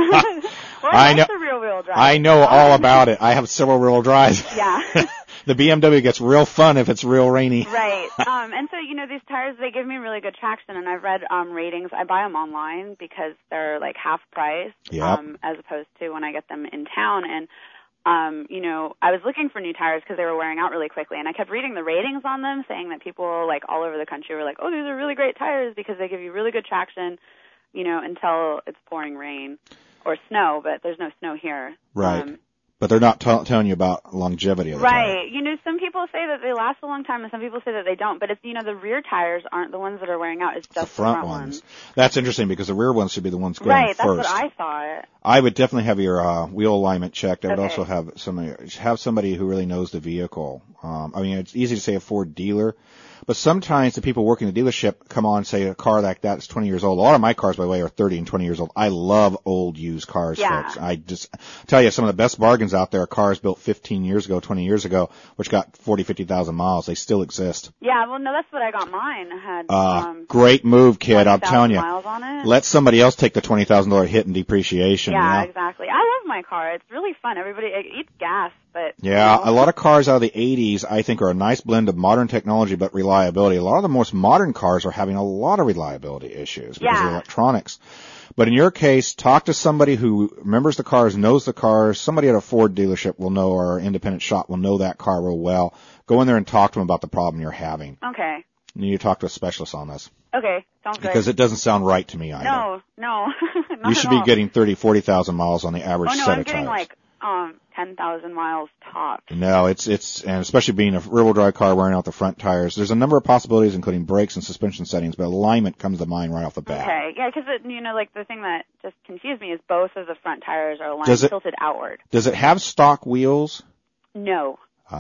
well, I I know. the rear wheel drive. I know all about it. I have several rear drives. Yeah. The B M W gets real fun if it's real rainy. Right. Um, and so, you know, these tires, they give me really good traction, and I've read um, ratings. I buy them online because they're like half price Yep. um, as opposed to when I get them in town. And, um, you know, I was looking for new tires because they were wearing out really quickly, and I kept reading the ratings on them saying that people like all over the country were like, oh, these are really great tires because they give you really good traction, you know, until it's pouring rain or snow, but there's no snow here. Right. Um, But they're not t- telling you about longevity of the tire. Right. You know, some people say that they last a long time, and some people say that they don't. But it's, you know, the rear tires aren't the ones that are wearing out. It's just The front, ones. That's interesting because the rear ones should be the ones going Right. That's first. what I thought. I would definitely have your uh, wheel alignment checked. I would Okay. also have somebody have somebody who really knows the vehicle. Um, I mean, it's easy to say a Ford dealer, but sometimes the people working the dealership come on and say a car like that is twenty years old. A lot of my cars, by the way, are thirty and twenty years old. I love old used cars, Yeah. folks. I just tell you, some of the best bargains out there are cars built fifteen years ago, twenty years ago, which got forty, fifty thousand miles. They still exist. Yeah. Well, no, that's what I got mine. I had Uh, um, great move, kid. I'm telling you. miles on it. Let somebody else take the twenty thousand dollars hit in depreciation. Yeah, you know? exactly. I love my car. It's really fun. Everybody it eats gas, but Yeah, you know. a lot of cars out of the eighties, I think, are a nice blend of modern technology but reliability. A lot of the most modern cars are having a lot of reliability issues because of Yeah. the electronics. But in your case, talk to somebody who remembers the cars, knows the cars. Somebody at a Ford dealership will know, or an independent shop will know that car real well. Go in there and talk to them about the problem you're having. Okay. You need to talk to a specialist on this Okay. Sounds great. because it doesn't sound right to me either. No, no. Not You should at be all. getting thirty, forty thousand miles on the average Oh no, set I'm of getting tires. like um ten thousand miles top. No, it's, it's, and especially being a rear-wheel drive car wearing out the front tires, there's a number of possibilities including brakes and suspension settings, but alignment comes to mind right off the bat. Okay, yeah, because you know, like the thing that just confused me is both of the front tires are aligned Does it- tilted outward. Does it have stock wheels? No.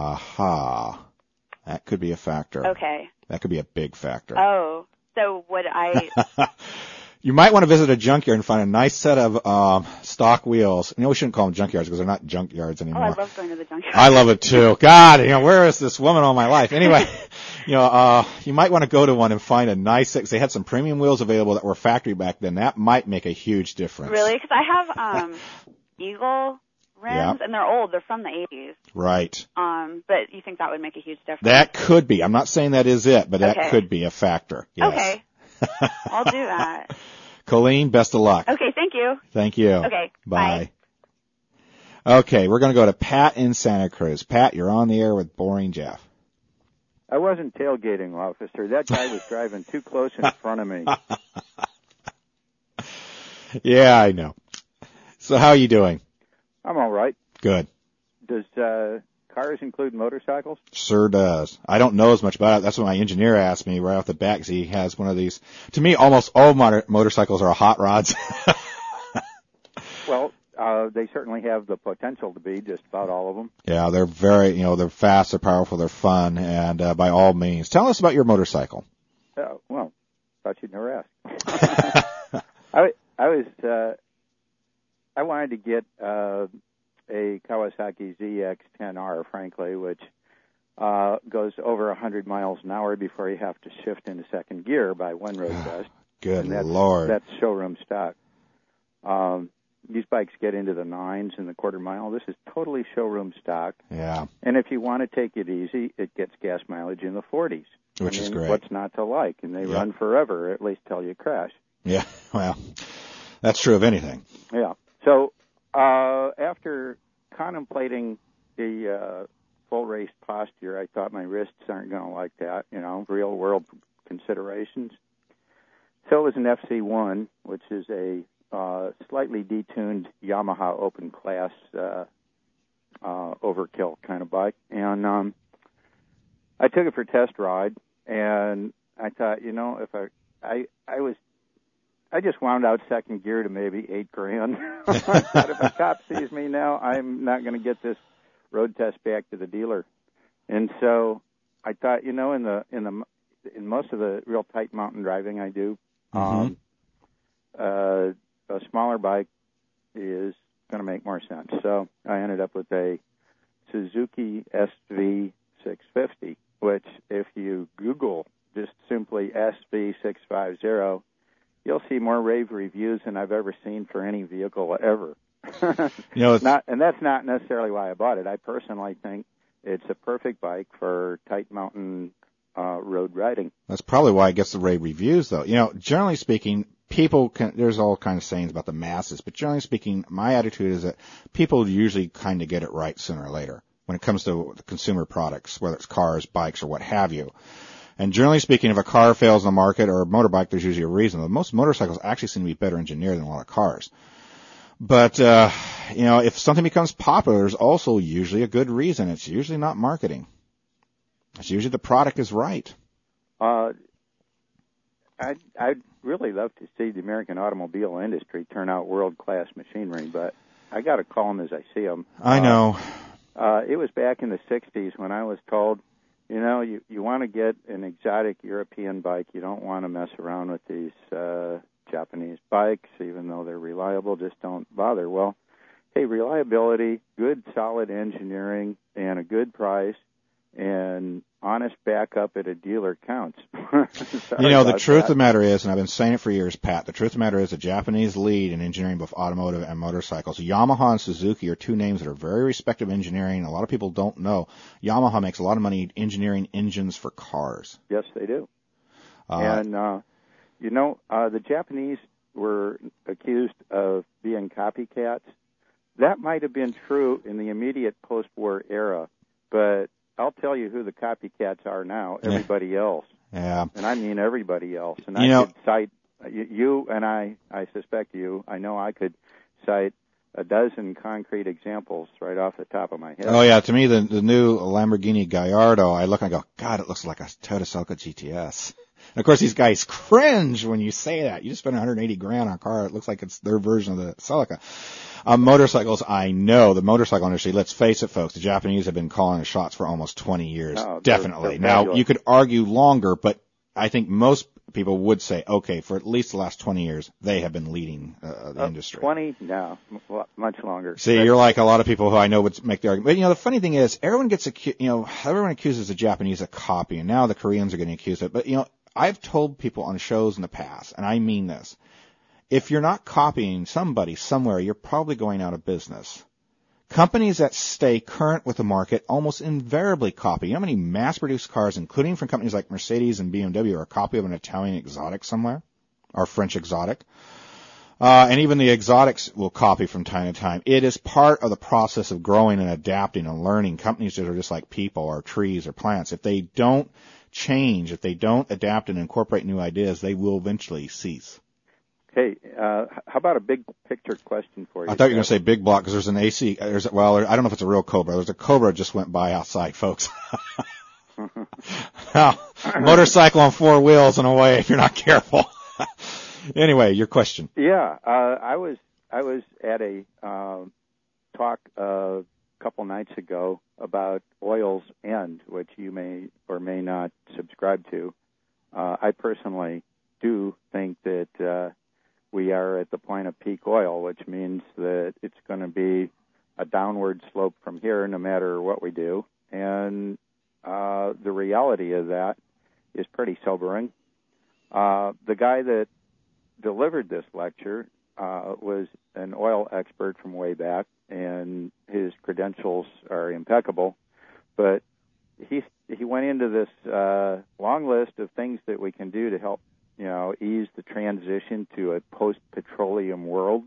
Aha. That could be a factor. Okay. That could be a big factor. Oh, so would I? You might want to visit a junkyard and find a nice set of um, stock wheels. You know, we shouldn't call them junkyards because they're not junkyards oh, anymore. I love going to the junkyard. I love it too. God, you know, where is this woman all my life? Anyway, you know, uh, you might want to go to one and find a nice, they had some premium wheels available that were factory back then. That might make a huge difference. Really? Because I have um Eagle rims, Yep. and they're old. They're from the eighties. Right. Um, but you think that would make a huge difference? That could be. I'm not saying that is it, but that Okay. could be a factor. Yes. Okay. I'll do that. Colleen, best of luck. Okay, thank you. Thank you. Okay, Bye. Okay, we're going to go to Pat in Santa Cruz. Pat, you're on the air with Boring Jeff. I wasn't tailgating, officer. That guy was driving too close in front of me. Yeah, I know. So how are you doing? I'm all right. Good. Does uh, cars include motorcycles? Sure does. I don't know as much about it. That's what my engineer asked me right off the bat, because he has one of these. To me, almost all motor- motorcycles are hot rods. Well, uh, they certainly have the potential to be, just about all of them. Yeah, they're very, you know, they're fast, they're powerful, they're fun, and uh, by all means. Tell us about your motorcycle. Uh, well, thought you'd never ask. I, I was, uh, I wanted to get uh, a Kawasaki Z X ten R, frankly, which uh, goes over one hundred miles an hour before you have to shift into second gear by one road test. Good and that's, Lord. That's showroom stock. Um, these bikes get into the nines and the quarter mile. This is totally showroom stock. Yeah. And if you want to take it easy, it gets gas mileage in the forties. Which I mean, is great. What's not to like? And they Yeah. run forever, at least till you crash. Yeah, well, that's true of anything. Yeah. So uh, after contemplating the uh, full race posture, I thought my wrists aren't going to like that, you know, real world considerations. So it was an F C one, which is a uh, slightly detuned Yamaha open class uh, uh, overkill kind of bike. And um, I took it for a test ride, and I thought, you know, if I, I, I was, I just wound out second gear to maybe eight grand. I thought, if a cop sees me now, I'm not going to get this road test back to the dealer. And so I thought, you know, in the in the in most of the real tight mountain driving I do, Mm-hmm. um, uh, a smaller bike is going to make more sense. So I ended up with a Suzuki S V six fifty, which if you Google just simply S V six fifty, you'll see more rave reviews than I've ever seen for any vehicle ever. You know, it's not, and that's not necessarily why I bought it. I personally think it's a perfect bike for tight mountain uh, road riding. That's probably why it gets the rave reviews, though. You know, generally speaking, people can, there's all kinds of sayings about the masses, but generally speaking, my attitude is that people usually kind of get it right sooner or later when it comes to consumer products, whether it's cars, bikes, or what have you. And generally speaking, if a car fails in the market or a motorbike, there's usually a reason. But most motorcycles actually seem to be better engineered than a lot of cars. But, uh, you know, if something becomes popular, there's also usually a good reason. It's usually not marketing. It's usually the product is right. Uh, I'd, I'd really love to see the American automobile industry turn out world-class machinery, but I got to call them as I see them. I know. Uh, uh, it was back in the sixties when I was told, you know, you, you want to get an exotic European bike. You don't want to mess around with these uh, Japanese bikes, even though they're reliable. Just don't bother. Well, hey, reliability, good, solid engineering, and a good price, and honest backup at a dealer counts. You know, the truth that. of the matter is, and I've been saying it for years, Pat, the truth of the matter is the Japanese lead in engineering both automotive and motorcycles. Yamaha and Suzuki are two names that are very respected in engineering. A lot of people don't know. Yamaha makes a lot of money engineering engines for cars. Yes, they do. Uh, and, uh, you know, uh, the Japanese were accused of being copycats. That might have been true in the immediate post-war era, but I'll tell you who the copycats are now, everybody yeah. else. Yeah. And I mean everybody else. And you I know, could cite, you and I, I suspect you, I know I could cite a dozen concrete examples right off the top of my head. Oh, yeah, to me, the, the new Lamborghini Gallardo, I look and I go, God, it looks like a Toyota Celica G T S. And of course, these guys cringe when you say that. You just spend one hundred eighty grand on a car. It looks like it's their version of the Celica. Um, motorcycles, I know the motorcycle industry. Let's face it, folks. The Japanese have been calling the shots for almost twenty years. Oh, Definitely. They're, they're now, fabulous. you could argue longer, but I think most people would say, okay, for at least the last twenty years, they have been leading uh, the uh, industry. twenty? No, m- much longer. See, but, you're like a lot of people who I know would make the argument. But, you know, the funny thing is, everyone gets, acu- you know, everyone accuses the Japanese of copying. Now the Koreans are getting accused of it. But, you know, I've told people on shows in the past, and I mean this, if you're not copying somebody somewhere, you're probably going out of business. Companies that stay current with the market almost invariably copy. You know how many mass-produced cars, including from companies like Mercedes and B M W, are a copy of an Italian exotic somewhere? Or French exotic? Uh, and even the exotics will copy from time to time. It is part of the process of growing and adapting and learning. Companies that are just like people or trees or plants. If they don't change, if they don't adapt and incorporate new ideas, they will eventually cease. Okay, uh, how about a big picture question for you? I thought you were going to say big block because there's an A C. There's well, I don't know if it's a real Cobra. There's a Cobra just went by outside, folks. Now, motorcycle on four wheels and away if you're not careful. Anyway, your question. Yeah, uh, I was I was at a uh, talk uh, a couple nights ago about oil's end, which you may or may not subscribe to. Uh, I personally do think that uh, we are at the point of peak oil, which means that it's going to be a downward slope from here no matter what we do. And uh, the reality of that is pretty sobering. Uh, the guy that delivered this lecture uh, was an oil expert from way back, and his credentials are impeccable. But he he went into this uh, long list of things that we can do to help, you know, ease the transition to a post-petroleum world.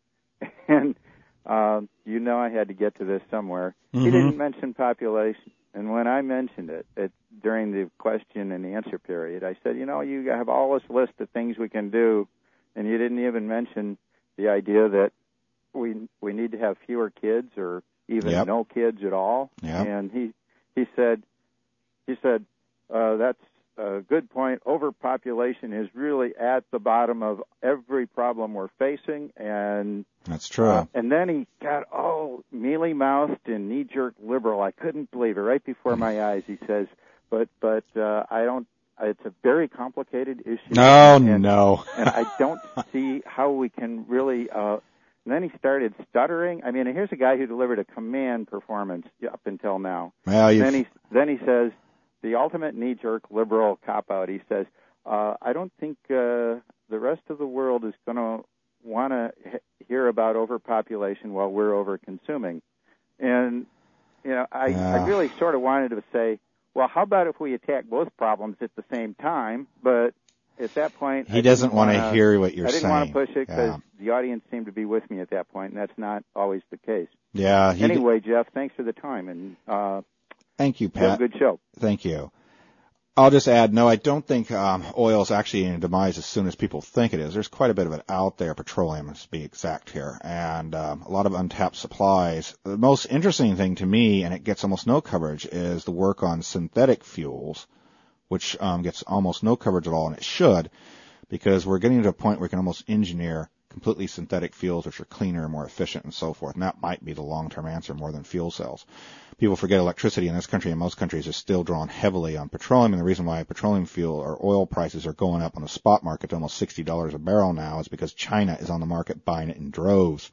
And um, you know, I had to get to this somewhere. Mm-hmm. He didn't mention population. And when I mentioned it, it during the question and answer period, I said, you know, you have all this list of things we can do, and you didn't even mention the idea that we we need to have fewer kids or even yep. no kids at all. Yep. And he he said he said uh, that's a good point. Overpopulation is really at the bottom of every problem we're facing, and that's true. Uh, and then he got all mealy-mouthed and knee-jerk liberal. I couldn't believe it. Right before my eyes, he says, "But but uh, I don't. It's a very complicated issue." No, and, no. and I don't see how we can really. Uh, and then he started stuttering. I mean, here's a guy who delivered a command performance up until now. Well, and then he then he says, the ultimate knee-jerk liberal cop-out. He says, uh, I don't think uh, the rest of the world is going to want to he- hear about overpopulation while we're over-consuming. And, you know, I, yeah. I really sort of wanted to say, well, how about if we attack both problems at the same time? But at that point, he doesn't want to hear what you're saying. I didn't saying. want to push it because yeah. the audience seemed to be with me at that point, and that's not always the case. Yeah. Anyway, d- Jeff, thanks for the time, and uh, thank you, Pat. Have a good show. Thank you. I'll just add, no, I don't think um, oil is actually in a demise as soon as people think it is. There's quite a bit of it out there, petroleum to be exact here, and um, a lot of untapped supplies. The most interesting thing to me, and it gets almost no coverage, is the work on synthetic fuels, which um, gets almost no coverage at all, and it should, because we're getting to a point where we can almost engineer completely synthetic fuels which are cleaner, more efficient, and so forth. And that might be the long-term answer more than fuel cells. People forget electricity in this country and most countries is still drawn heavily on petroleum. And the reason why petroleum fuel or oil prices are going up on the spot market to almost sixty dollars a barrel now is because China is on the market buying it in droves.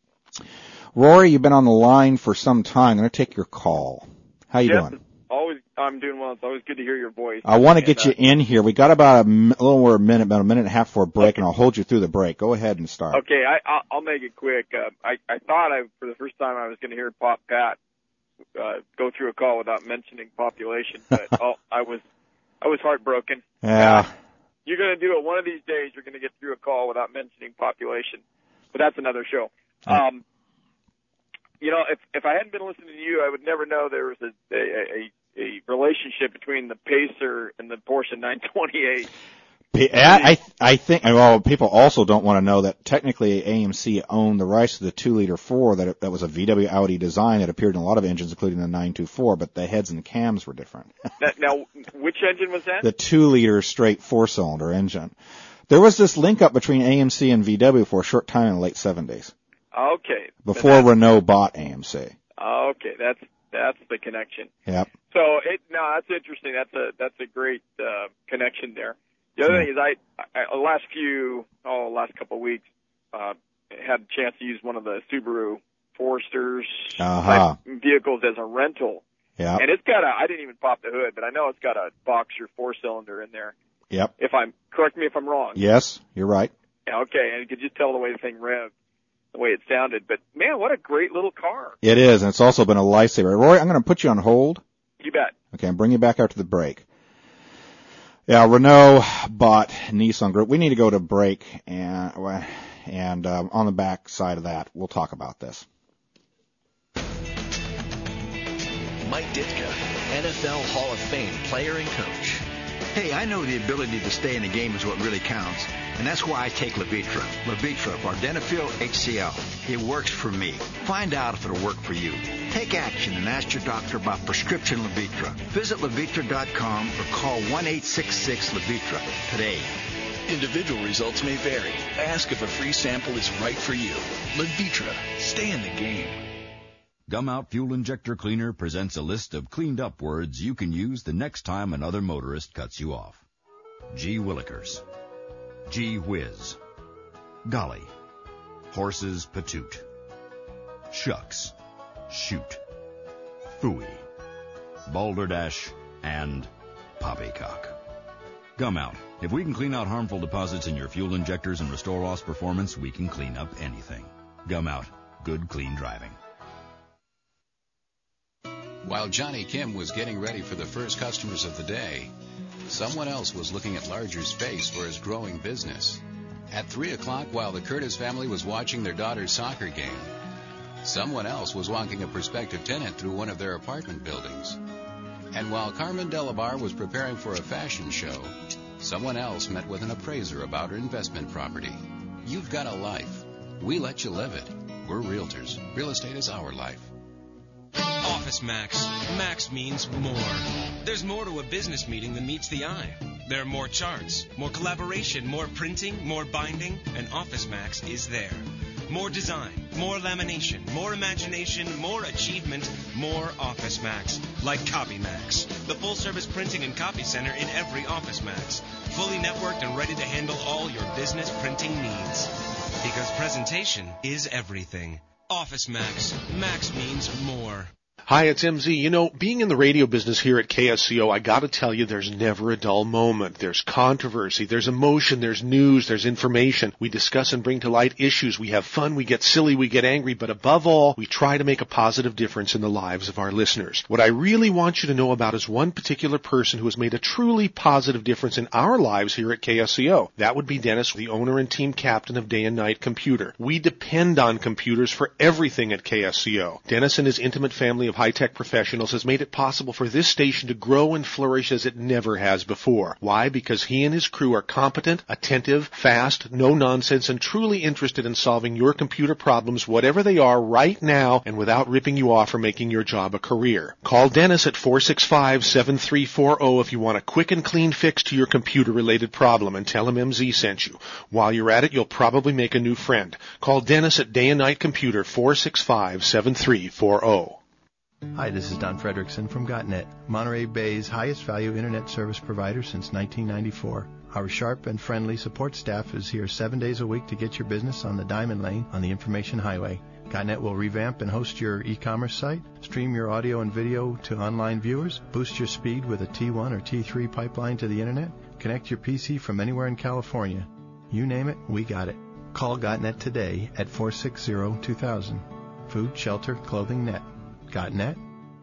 Rory, you've been on the line for some time. I'm going to take your call. How you yes, doing? Always, I'm doing well. It's always good to hear your voice. I want to get and, you uh, in here. We got about a, m- a little over a minute, about a minute and a half for a break, okay. and I'll hold you through the break. Go ahead and start. Okay, I, I'll, I'll make it quick. Uh, I, I thought I, for the first time I was going to hear Pop Pat uh, go through a call without mentioning population, but oh, I was I was heartbroken. Yeah. Uh, you're going to do it one of these days. You're going to get through a call without mentioning population, but that's another show. Yeah. Um, you know, if if I hadn't been listening to you, I would never know there was a a, a a relationship between the Pacer and the Porsche nine twenty-eight. I, I think, well, people also don't want to know that technically A M C owned the rights to the two liter four that that was a V W Audi design that appeared in a lot of engines, including the nine twenty-four, but the heads and the cams were different. Now, which engine was that? The two liter straight four-cylinder engine. There was this link up between A M C and V W for a short time in the late seventies. Okay. Before Renault bought A M C. Okay, that's that's the connection. Yep. So it no, that's interesting. That's a that's a great uh, connection there. The other thing is, I, I the last few oh last couple of weeks uh, had a chance to use one of the Subaru Foresters uh-huh. type vehicles as a rental. Yeah. And it's got a I didn't even pop the hood, but I know it's got a Boxer four cylinder in there. Yep. If I'm correct me if I'm wrong. Yes, you're right. Yeah, okay, and you could just tell the way the thing revved, the way it sounded. But man, what a great little car. It is, and it's also been a lifesaver. Roy, I'm going to put you on hold. You bet. Okay, and bring you back after the break. Yeah, Renault bought Nissan Group. We need to go to break, and well, And um, on the back side of that, we'll talk about this. Mike Ditka, N F L Hall of Fame player and coach. Hey, I know the ability to stay in the game is what really counts, and that's why I take Levitra. Levitra, Vardenafil H C L. It works for me. Find out if it'll work for you. Take action and ask your doctor about prescription Levitra. Visit Levitra dot com or call one eight six six Levitra today. Individual results may vary. Ask if a free sample is right for you. Levitra. Stay in the game. Gumout Fuel Injector Cleaner presents a list of cleaned up words you can use the next time another motorist cuts you off. Gee Willikers. Gee Whiz. Golly. Horses Patoot. Shucks. Shoot. Phooey. Balderdash. And poppycock. Gumout. If we can clean out harmful deposits in your fuel injectors and restore lost performance, we can clean up anything. Gumout. Good clean driving. While Johnny Kim was getting ready for the first customers of the day, someone else was looking at larger space for his growing business. At three o'clock, while the Curtis family was watching their daughter's soccer game, someone else was walking a prospective tenant through one of their apartment buildings. And while Carmen Delabar was preparing for a fashion show, someone else met with an appraiser about her investment property. You've got a life. We let you live it. We're realtors. Real estate is our life. Office Max. Max means more. There's more to a business meeting than meets the eye. There are more charts, more collaboration, more printing, more binding, and Office Max is there. More design, more lamination, more imagination, more achievement, more Office Max. Like Copy Max, the full-service printing and copy center in every Office Max. Fully networked and ready to handle all your business printing needs. Because presentation is everything. Office Max. Max means more. Hi, it's M Z. You know, being in the radio business here at K S C O, I gotta tell you, there's never a dull moment. There's controversy, there's emotion, there's news, there's information. We discuss and bring to light issues. We have fun, we get silly, we get angry, but above all, we try to make a positive difference in the lives of our listeners. What I really want you to know about is one particular person who has made a truly positive difference in our lives here at K S C O. That would be Dennis, the owner and team captain of Day and Night Computer. We depend on computers for everything at K S C O. Dennis and his intimate family of high-tech professionals has made it possible for this station to grow and flourish as it never has before. Why? Because he and his crew are competent, attentive, fast, no-nonsense, and truly interested in solving your computer problems, whatever they are, right now, and without ripping you off or making your job a career. Call Dennis at four six five, seven three four zero if you want a quick and clean fix to your computer-related problem, and tell him M Z sent you. While you're at it, you'll probably make a new friend. Call Dennis at Day and Night Computer, four six five, seven three four zero. Hi, this is Don Frederickson from GotNet, Monterey Bay's highest value internet service provider since nineteen ninety-four. Our sharp and friendly support staff is here seven days a week to get your business on the Diamond Lane on the Information Highway. GotNet will revamp and host your e-commerce site, stream your audio and video to online viewers, boost your speed with a T one or T three pipeline to the internet, connect your P C from anywhere in California. You name it, we got it. Call GotNet today at four six zero, two thousand. Food, shelter, clothing, net. GotNet.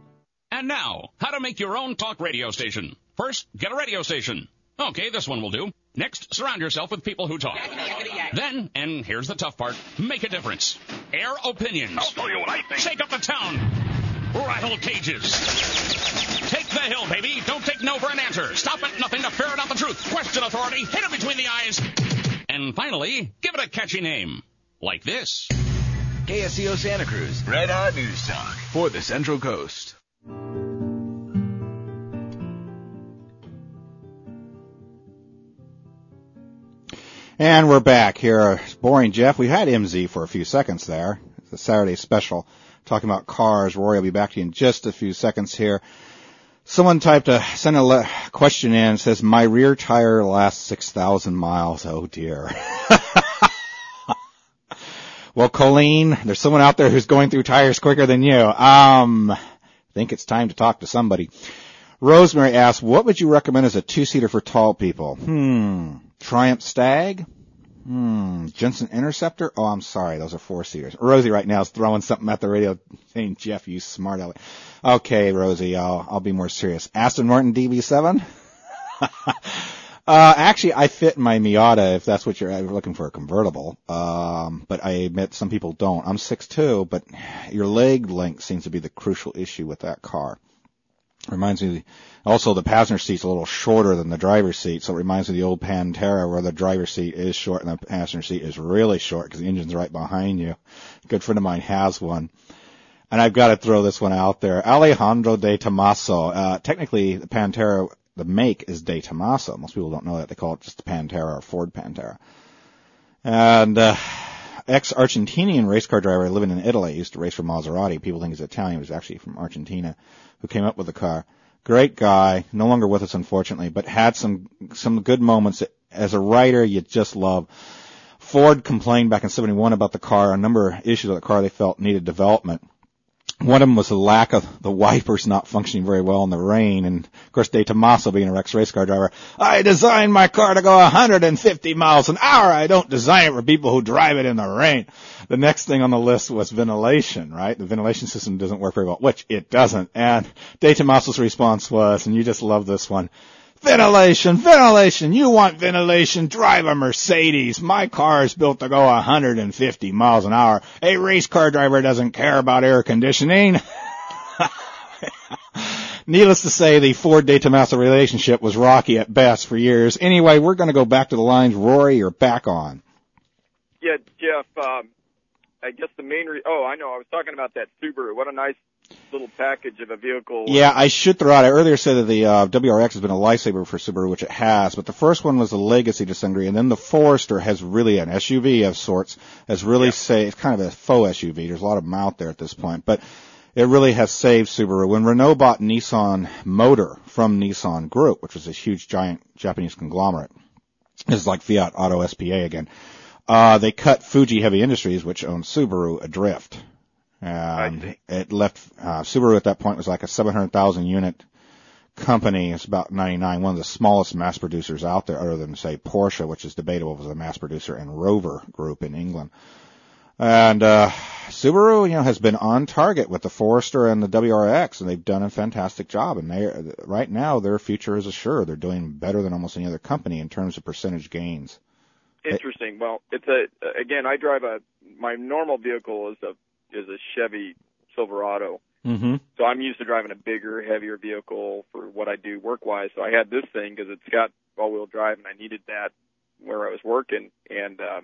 And now, how to make your own talk radio station. First, get a radio station. Okay, this one will do. Next, surround yourself with people who talk. Then, and here's the tough part, make a difference. Air opinions. I'll tell you what I think. Shake up the town. Rattle cages. Take the hill, baby. Don't take no for an answer. Stop at nothing to ferret out the truth. Question authority. Hit it between the eyes. And finally, give it a catchy name. Like this. K S C O Santa Cruz. Red Hot News Talk for the Central Coast. And we're back here. Boring Jeff. We had M Z for a few seconds there. It's a Saturday special talking about cars. Rory will be back to you in just a few seconds here. Someone typed a, sent a le- question in. It says, my rear tire lasts six thousand miles. Oh dear. Well, Colleen, there's someone out there who's going through tires quicker than you. Um, I think it's time to talk to somebody. Rosemary asks, what would you recommend as a two-seater for tall people? Hmm. Triumph Stag? Hmm. Jensen Interceptor? Oh, I'm sorry. Those are four-seaters. Rosie right now is throwing something at the radio saying, Jeff, you smart aleck. Okay, Rosie, I'll, I'll be more serious. Aston Martin D B seven? Uh, actually, I fit in my Miata if that's what you're looking for, a convertible. Um, but I admit some people don't. I'm six two, but your leg length seems to be the crucial issue with that car. Reminds me, also the passenger seat's a little shorter than the driver's seat, so it reminds me of the old Pantera where the driver's seat is short and the passenger seat is really short because the engine's right behind you. A good friend of mine has one. And I've got to throw this one out there. Alejandro de Tomaso. Uh, technically, the Pantera, the make is de Tomaso. Most people don't know that. They call it just the Pantera or Ford Pantera. And, uh, ex-Argentinian race car driver living in Italy, used to race for Maserati. People think he's Italian. He was actually from Argentina, who came up with the car. Great guy. No longer with us, unfortunately, but had some, some good moments. As a writer, you just love. Ford complained back in seventy-one about the car, a number of issues with the car they felt needed development. One of them was the lack of the wipers not functioning very well in the rain. And, of course, De Tomaso, being an ex-race car driver, I designed my car to go one hundred fifty miles an hour. I don't design it for people who drive it in the rain. The next thing on the list was ventilation, right? The ventilation system doesn't work very well, which it doesn't. And De Tomaso's response was, and you just love this one, ventilation, ventilation, you want ventilation, drive a Mercedes. My car is built to go one hundred fifty miles an hour. A race car driver doesn't care about air conditioning. Needless to say, the Ford-De Tomaso relationship was rocky at best for years. Anyway, we're going to go back to the lines. Rory, you're back on. Yeah, Jeff, um, I guess the main re- oh, I know, I was talking about that Subaru. What a nice little package of a vehicle. Yeah, I should throw out, I earlier said that the uh, W R X has been a lifesaver for Subaru, which it has, but the first one was the Legacy to some degree, and then the Forester has really, an S U V of sorts, has really yeah. saved, it's kind of a faux S U V, there's a lot of them out there at this point, but it really has saved Subaru. When Renault bought Nissan Motor from Nissan Group, which was this huge, giant Japanese conglomerate, it's like Fiat Auto S P A again, uh, they cut Fuji Heavy Industries, which owned Subaru, adrift. Um, it left, uh, Subaru at that point was like a seven hundred thousand unit company. It's about ninety-nine, one of the smallest mass producers out there other than, say, Porsche, which is debatable as a mass producer, and Rover Group in England. And, uh, Subaru, you know, has been on target with the Forester and the W R X, and they've done a fantastic job. And they, right now, their future is assured. They're doing better than almost any other company in terms of percentage gains. Interesting. Well, it's a, again, I drive a, my normal vehicle is a, is a Chevy Silverado. Mm-hmm. So I'm used to driving a bigger, heavier vehicle for what I do work-wise. So I had this thing because it's got all-wheel drive, and I needed that where I was working. And uh,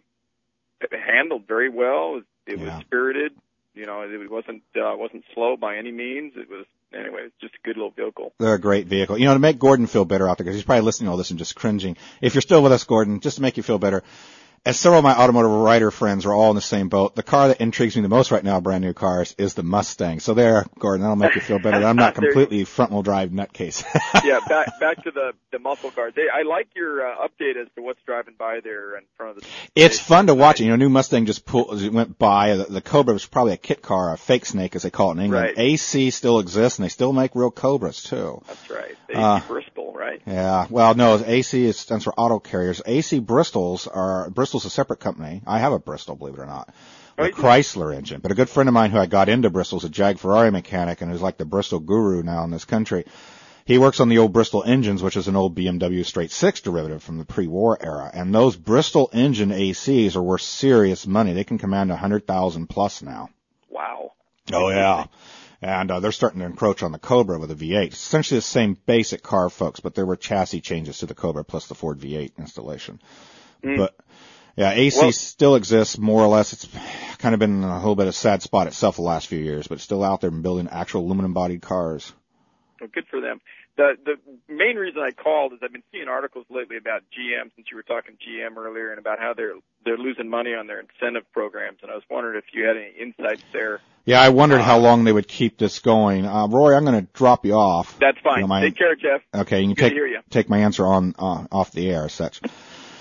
it handled very well. It, it yeah. was spirited. You know, it wasn't uh, wasn't slow by any means. It was, anyway, it's just a good little vehicle. They're a great vehicle. You know, to make Gordon feel better out there, because he's probably listening to all this and just cringing. If you're still with us, Gordon, just to make you feel better, as several of my automotive writer friends are all in the same boat, the car that intrigues me the most right now, brand new cars, is the Mustang. So there, Gordon, that'll make you feel better. I'm not completely front-wheel drive nutcase. Yeah, back back to the the muscle cars. They, I like your uh, update as to what's driving by there in front of the. It's fun to watch. You know, new Mustang just pulled, it went by. The, the Cobra was probably a kit car, a fake snake, as they call it in England. Right. A C still exists, and they still make real Cobras too. That's right. A C uh, Bristol, right? Yeah. Well, no, A C is, stands for auto carriers. A C Bristols are Bristol's a separate company. I have a Bristol, believe it or not. A Chrysler engine. But a good friend of mine who I got into Bristol is a Jag Ferrari mechanic and is like the Bristol guru now in this country. He works on the old Bristol engines, which is an old B M W straight six derivative from the pre-war era. And those Bristol engine A Cs are worth serious money. They can command one hundred thousand plus now. Wow. Oh, yeah. And uh, they're starting to encroach on the Cobra with a V eight. It's essentially the same basic car, folks, but there were chassis changes to the Cobra plus the Ford V eight installation. Mm. But yeah, A C well, still exists, more or less. It's kind of been a little bit of a sad spot itself the last few years, but it's still out there and building actual aluminum-bodied cars. Well, good for them. The the main reason I called is I've been seeing articles lately about G M, since you were talking G M earlier, and about how they're they're losing money on their incentive programs, and I was wondering if you had any insights there. Yeah, I wondered uh, how long they would keep this going. Uh, Roy, I'm going to drop you off. That's fine. Take care, Jeff. Okay, you can good take to hear you. take my answer on uh, off the air as such.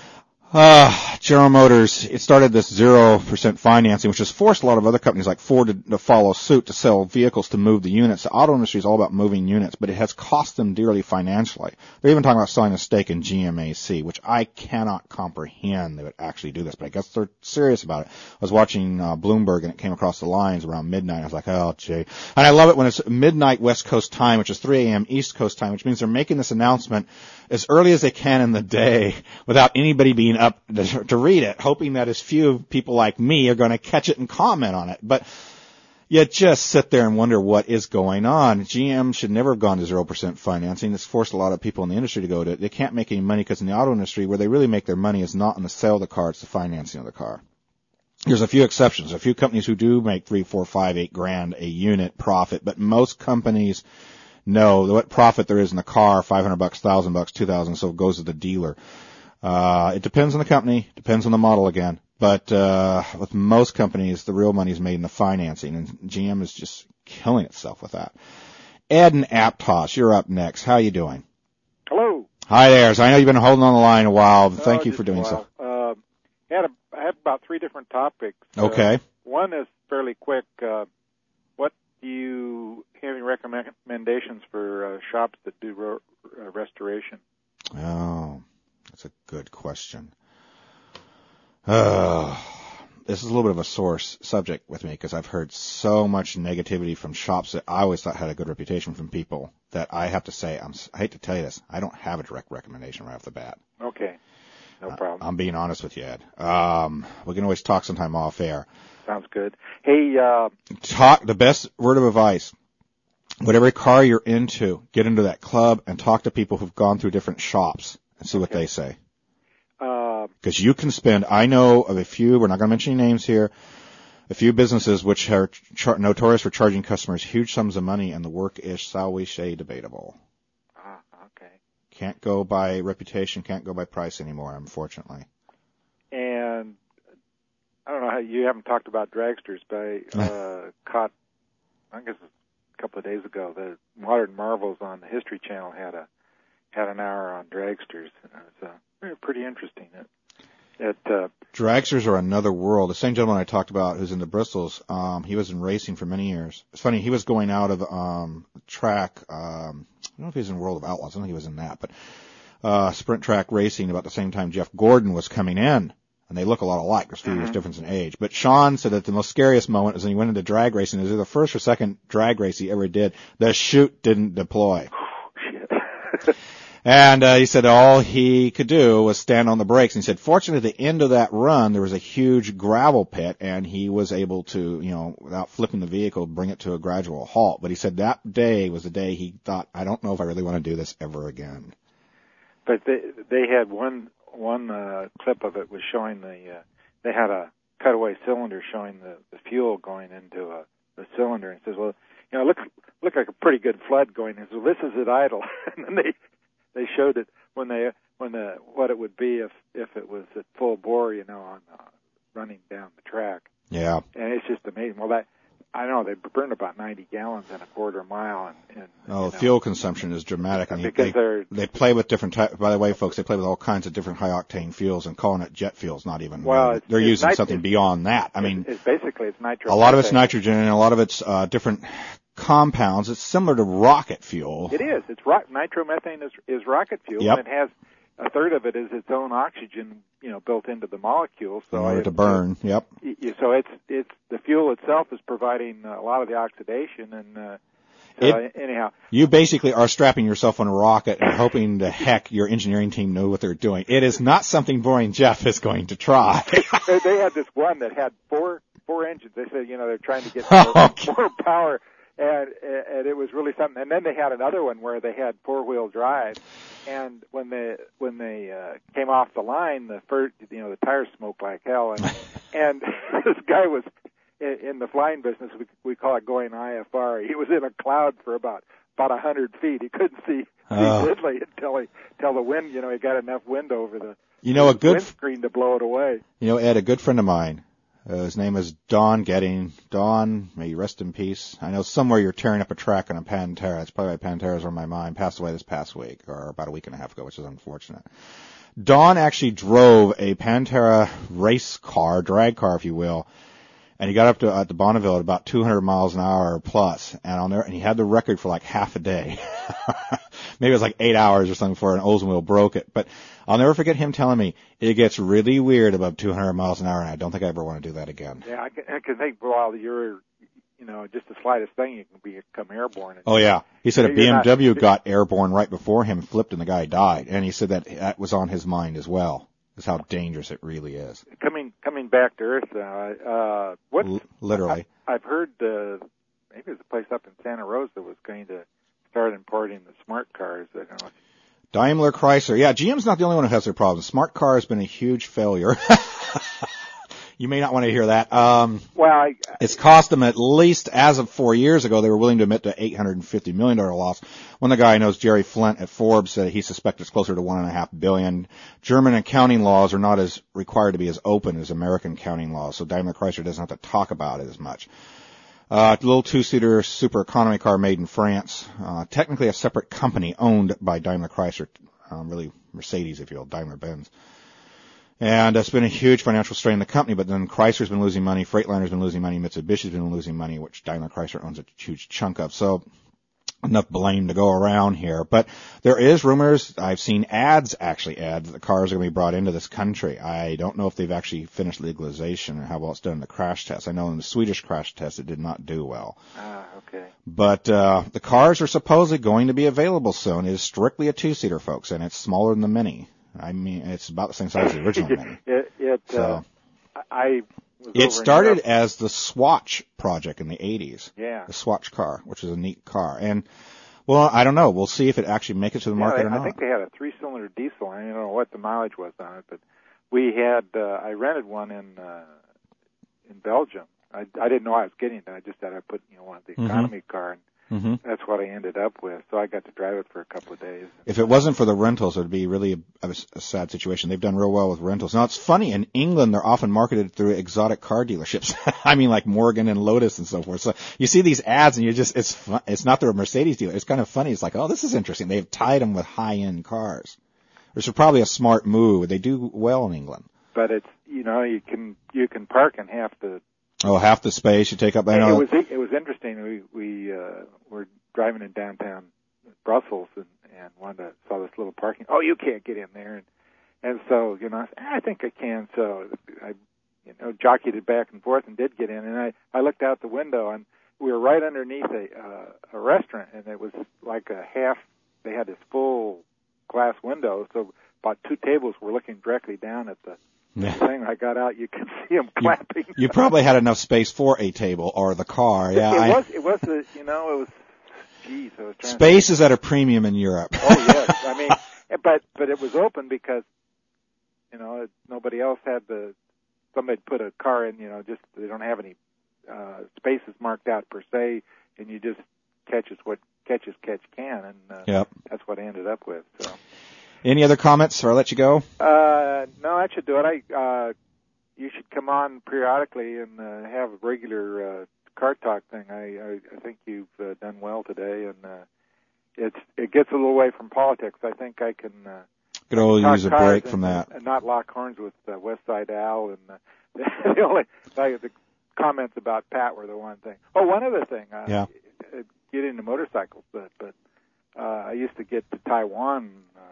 Uh, General Motors, it started this zero percent financing, which has forced a lot of other companies like Ford to, to follow suit to sell vehicles to move the units. The auto industry is all about moving units, but it has cost them dearly financially. They're even talking about selling a stake in G M A C, which I cannot comprehend they would actually do this, but I guess they're serious about it. I was watching uh, Bloomberg, and it came across the lines around midnight. I was like, oh, gee. And I love it when it's midnight West Coast time, which is three a.m. East Coast time, which means they're making this announcement as early as they can in the day without anybody being up to, to read it, hoping that as few people like me are going to catch it and comment on it. But you just sit there and wonder what is going on. G M should never have gone to zero percent financing. It's forced a lot of people in the industry to go to it. They can't make any money because in the auto industry, where they really make their money is not on the sale of the car, it's the financing of the car. There's a few exceptions. A few companies who do make three, four, five, eight grand a unit profit, but most companies know what profit there is in the car, five hundred bucks, one thousand bucks, two thousand, so it goes to the dealer. Uh, it depends on the company, depends on the model again. But, uh, with most companies, the real money is made in the financing, and G M is just killing itself with that. Ed and Aptos, you're up next. How you doing? Hello. Hi there. So I know you've been holding on the line a while. Thank oh, you for doing so. Uh, had a, I have about three different topics. Okay. Uh, one is fairly quick. Uh, what do you have any recommendations for uh, shops that do ro- uh, restoration? Oh. That's a good question. Uh, this is a little bit of a sore subject with me because I've heard so much negativity from shops that I always thought had a good reputation from people that I have to say, I'm, I hate to tell you this, I don't have a direct recommendation right off the bat. Okay. No problem. Uh, I'm being honest with you, Ed. Um, we can always talk sometime off air. Sounds good. Hey, uh, talk, the best word of advice. Whatever car you're into, get into that club and talk to people who've gone through different shops. And see what okay. they say. Because uh, you can spend, I know of a few, we're not going to mention any names here, a few businesses which are char- notorious for charging customers huge sums of money, and the work is, shall we say, debatable. Ah, okay. Can't go by reputation, can't go by price anymore, unfortunately. And I don't know how you haven't talked about dragsters, but I uh, caught, I guess a couple of days ago, the Modern Marvels on the History Channel had a had an hour on dragsters. It was uh, pretty interesting. It, it, uh, dragsters are another world. The same gentleman I talked about who's in the Bristols, um, he was in racing for many years. It's funny, he was going out of um, track, um, I don't know if he was in World of Outlaws, I don't think he was in that, but uh, sprint track racing about the same time Jeff Gordon was coming in. And they look a lot alike. There's a few mm-hmm. years difference in age. But Sean said that the most scariest moment was when he went into drag racing. It was the first or second drag race he ever did. The chute didn't deploy. And uh, he said all he could do was stand on the brakes. And he said, fortunately, at the end of that run, there was a huge gravel pit, and he was able to, you know, without flipping the vehicle, bring it to a gradual halt. But he said that day was the day he thought, I don't know if I really want to do this ever again. But they they had one one uh, clip of it was showing the uh, they had a cutaway cylinder showing the, the fuel going into a the cylinder, and says, well, you know, look look like a pretty good flood going in. So this is at idle, and then they. They showed it when they when the what it would be if if it was at full bore, you know, on uh, running down the track. Yeah. And it's just amazing. Well, that I don't know they burned about ninety gallons in a quarter mile. And, and oh, you know, fuel consumption is dramatic. I mean, because they, they're they play with different types. By the way, folks, they play with all kinds of different high octane fuels, and calling it jet fuel's not even. Well, uh, it's, they're it's using nit- something it's, beyond that. I mean, it's basically it's nitrogen. A lot of it's nitrogen, and a lot of it's uh, different compounds. It's similar to rocket fuel. It is. It's rock, nitromethane is, is rocket fuel, yep. and it has a third of it is its own oxygen, you know, built into the molecule. So in order it, to burn. It, yep. It, so it's it's the fuel itself is providing a lot of the oxidation, and uh, so it, anyhow, you basically are strapping yourself on a rocket and hoping to heck your engineering team know what they're doing. It is not something Boring Jeff is going to try. they, they had this one that had four four engines. They said, you know, they're trying to get more, okay. more power. And, and it was really something. And then they had another one where they had four-wheel drive. And when they when they uh, came off the line, the first, you know, the tires smoked like hell. And and this guy was in, in the flying business. We we call it going I F R. He was in a cloud for about about a hundred feet. He couldn't see oh. diddly until he until the wind. You know, he got enough wind over the you know a good windscreen to blow it away. You know, Ed, a good friend of mine. Uh, his name is Don Getting. Don, may you rest in peace. I know somewhere you're tearing up a track on a Pantera. It's probably why Panteras are on my mind. Passed away this past week, or about a week and a half ago, which is unfortunate. Don actually drove a Pantera race car, drag car, if you will, and he got up to at the Bonneville at about two hundred miles an hour plus, and on there, and he had the record for like half a day. Maybe it was like eight hours or something before an Oldsmobile broke it. But I'll never forget him telling me it gets really weird above two hundred miles an hour, and I don't think I ever want to do that again. Yeah, I can, I can think while you're, you know, just the slightest thing, you can become airborne. Oh yeah, he said a B M W not, got airborne right before him, flipped, and the guy died, and he said that that was on his mind as well. Is how dangerous it really is. Coming coming back to Earth now, uh, what? L- literally. I, I've heard uh, maybe there's a place up in Santa Rosa that was going to start importing the smart cars. I don't know. Daimler Chrysler. Yeah, G M's not the only one who has their problems. Smart car has been a huge failure. You may not want to hear that. Um, well, I, it's cost them at least, as of four years ago, they were willing to admit to eight hundred fifty million dollars loss. One of the guy knows, Jerry Flint at Forbes, said he suspects it's closer to one and a half billion. German accounting laws are not as required to be as open as American accounting laws, so Daimler Chrysler doesn't have to talk about it as much. Uh, little two-seater super economy car made in France. Uh, technically a separate company owned by Daimler Chrysler, um, really Mercedes, if you will, Daimler-Benz. And it's been a huge financial strain on the company, but then Chrysler's been losing money, Freightliner's been losing money, Mitsubishi's been losing money, which Daimler Chrysler owns a huge chunk of. So enough blame to go around here. But there is rumors, I've seen ads, actually ads, that the cars are going to be brought into this country. I don't know if they've actually finished legalization or how well it's done in the crash test. I know in the Swedish crash test it did not do well. Ah, okay. But uh the cars are supposedly going to be available soon. It is strictly a two-seater, folks, and it's smaller than the Mini. I mean, it's about the same size as the original Mini. It, it so, uh, I was it over started in as the Swatch project in the eighties. Yeah. The Swatch car, which is a neat car. And, well, I don't know. We'll see if it actually makes it to the yeah, market I, or not. I think they had a three-cylinder diesel. I don't know what the mileage was on it, but we had, uh, I rented one in, uh, in Belgium. I, I didn't know I was getting it. I just thought I put, you know, one of the economy mm-hmm. car, and mm-hmm. that's what I ended up with. So I got to drive it for a couple of days. If it wasn't for the rentals, it would be really a, a, a sad situation. They've done real well with rentals. Now, it's funny, in England, they're often marketed through exotic car dealerships. I mean, like Morgan and Lotus and so forth. So you see these ads, and you just, it's fun. It's not their Mercedes dealer. It's kind of funny. It's like, oh, this is interesting. They've tied them with high-end cars. Which is probably a smart move. They do well in England. But it's, you know, you can, you can park in half the, Oh, half the space you take up. I know. It was it was interesting. We we uh, were driving in downtown Brussels and and wanted to, saw this little parking. Oh, you can't get in there, and and so you know I, said, I think I can. So I you know jockeyed it back and forth and did get in. And I I looked out the window and we were right underneath a uh, a restaurant, and it was like a half. They had this full glass window, so about two tables were looking directly down at the. Yeah. The thing I got out, you could see them clapping. You, you probably had enough space for a table or the car. Yeah, it, it I, was. It was the. You know, it was. Geez, I was trying space to is at a premium in Europe. Oh yes, I mean, but but it was open because, you know, nobody else had the. Somebody put a car in. You know, just they don't have any uh, spaces marked out per se, and you just catch as what catches catch can, and uh, yep. that's what I ended up with. So. Any other comments, or I'll let you go? Uh, no, that should do it. I, uh, you should come on periodically and uh, have a regular uh, car talk thing. I, I, I think you've uh, done well today, and uh, it's it gets a little away from politics. I think I can. Uh, Could all use a break and, from that. And not lock horns with uh, West Side Al, and uh, the only like, the comments about Pat were the one thing. Oh, one other thing. Uh, yeah. Get into motorcycles, but but uh, I used to get to Taiwan. Uh,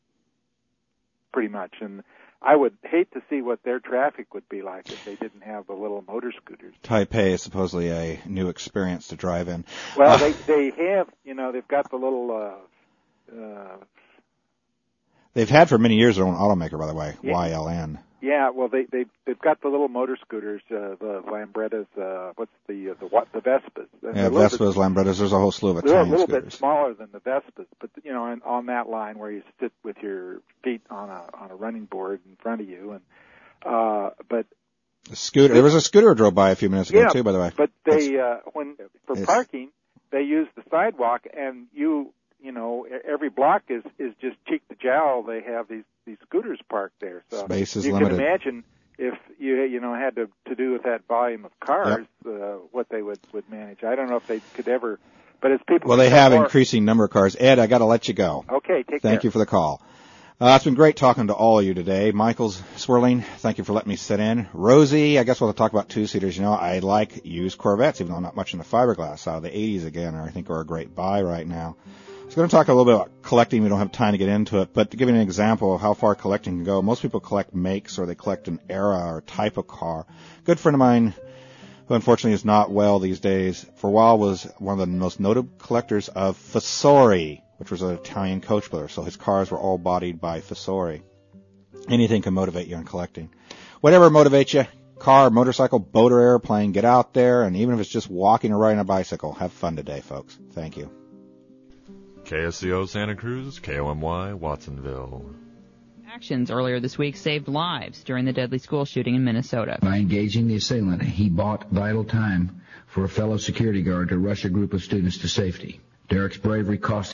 pretty much, and I would hate to see what their traffic would be like if they didn't have the little motor scooters. Taipei is supposedly a new experience to drive in. Well, uh, they they have, you know, they've got the little. Uh, uh, they've had for many years their own automaker, by the way, yeah, Y L N. Yeah, well, they they they've got the little motor scooters, uh, the Lambrettas. Uh, what's the uh, the what the Vespas? And yeah, Vespas, bit, Lambrettas. There's a whole slew of Italian They're a little scooters. bit smaller than the Vespas, but you know, on, on that line where you sit with your feet on a on a running board in front of you, and uh, but a scooter. There was a scooter drove by a few minutes ago yeah, too, by the way. But they uh, when for parking, they use the sidewalk, and you you know every block is is just cheek to jowl. They have these. These scooters parked there, so space is you limited. can imagine if you you know had to to do with that volume of cars, yep. uh, what they would would manage. I don't know if they could ever, but as people well, they have more, increasing number of cars. Ed, I got to let you go. Okay, take Thank care. you for the call. Uh, it's been great talking to all of you today. Michael's Swirling, thank you for letting me sit in. Rosie, I guess we'll talk about two-seaters. You know, I like used Corvettes, even though I'm not much in the fiberglass. Out of the eighties again, I think are a great buy right now. I was going to talk a little bit about collecting. We don't have time to get into it, but to give you an example of how far collecting can go, most people collect makes or they collect an era or type of car. A good friend of mine, who unfortunately is not well these days, for a while was one of the most noted collectors of Fasori, which was an Italian coach builder, so his cars were all bodied by Fasori. Anything can motivate you in collecting. Whatever motivates you, car, motorcycle, boat, or airplane, get out there, and even if it's just walking or riding a bicycle, have fun today, folks. Thank you. K S C O Santa Cruz, K O M Y, Watsonville. Actions earlier this week saved lives during the deadly school shooting in Minnesota. By engaging the assailant, he bought vital time for a fellow security guard to rush a group of students to safety. Derek's bravery cost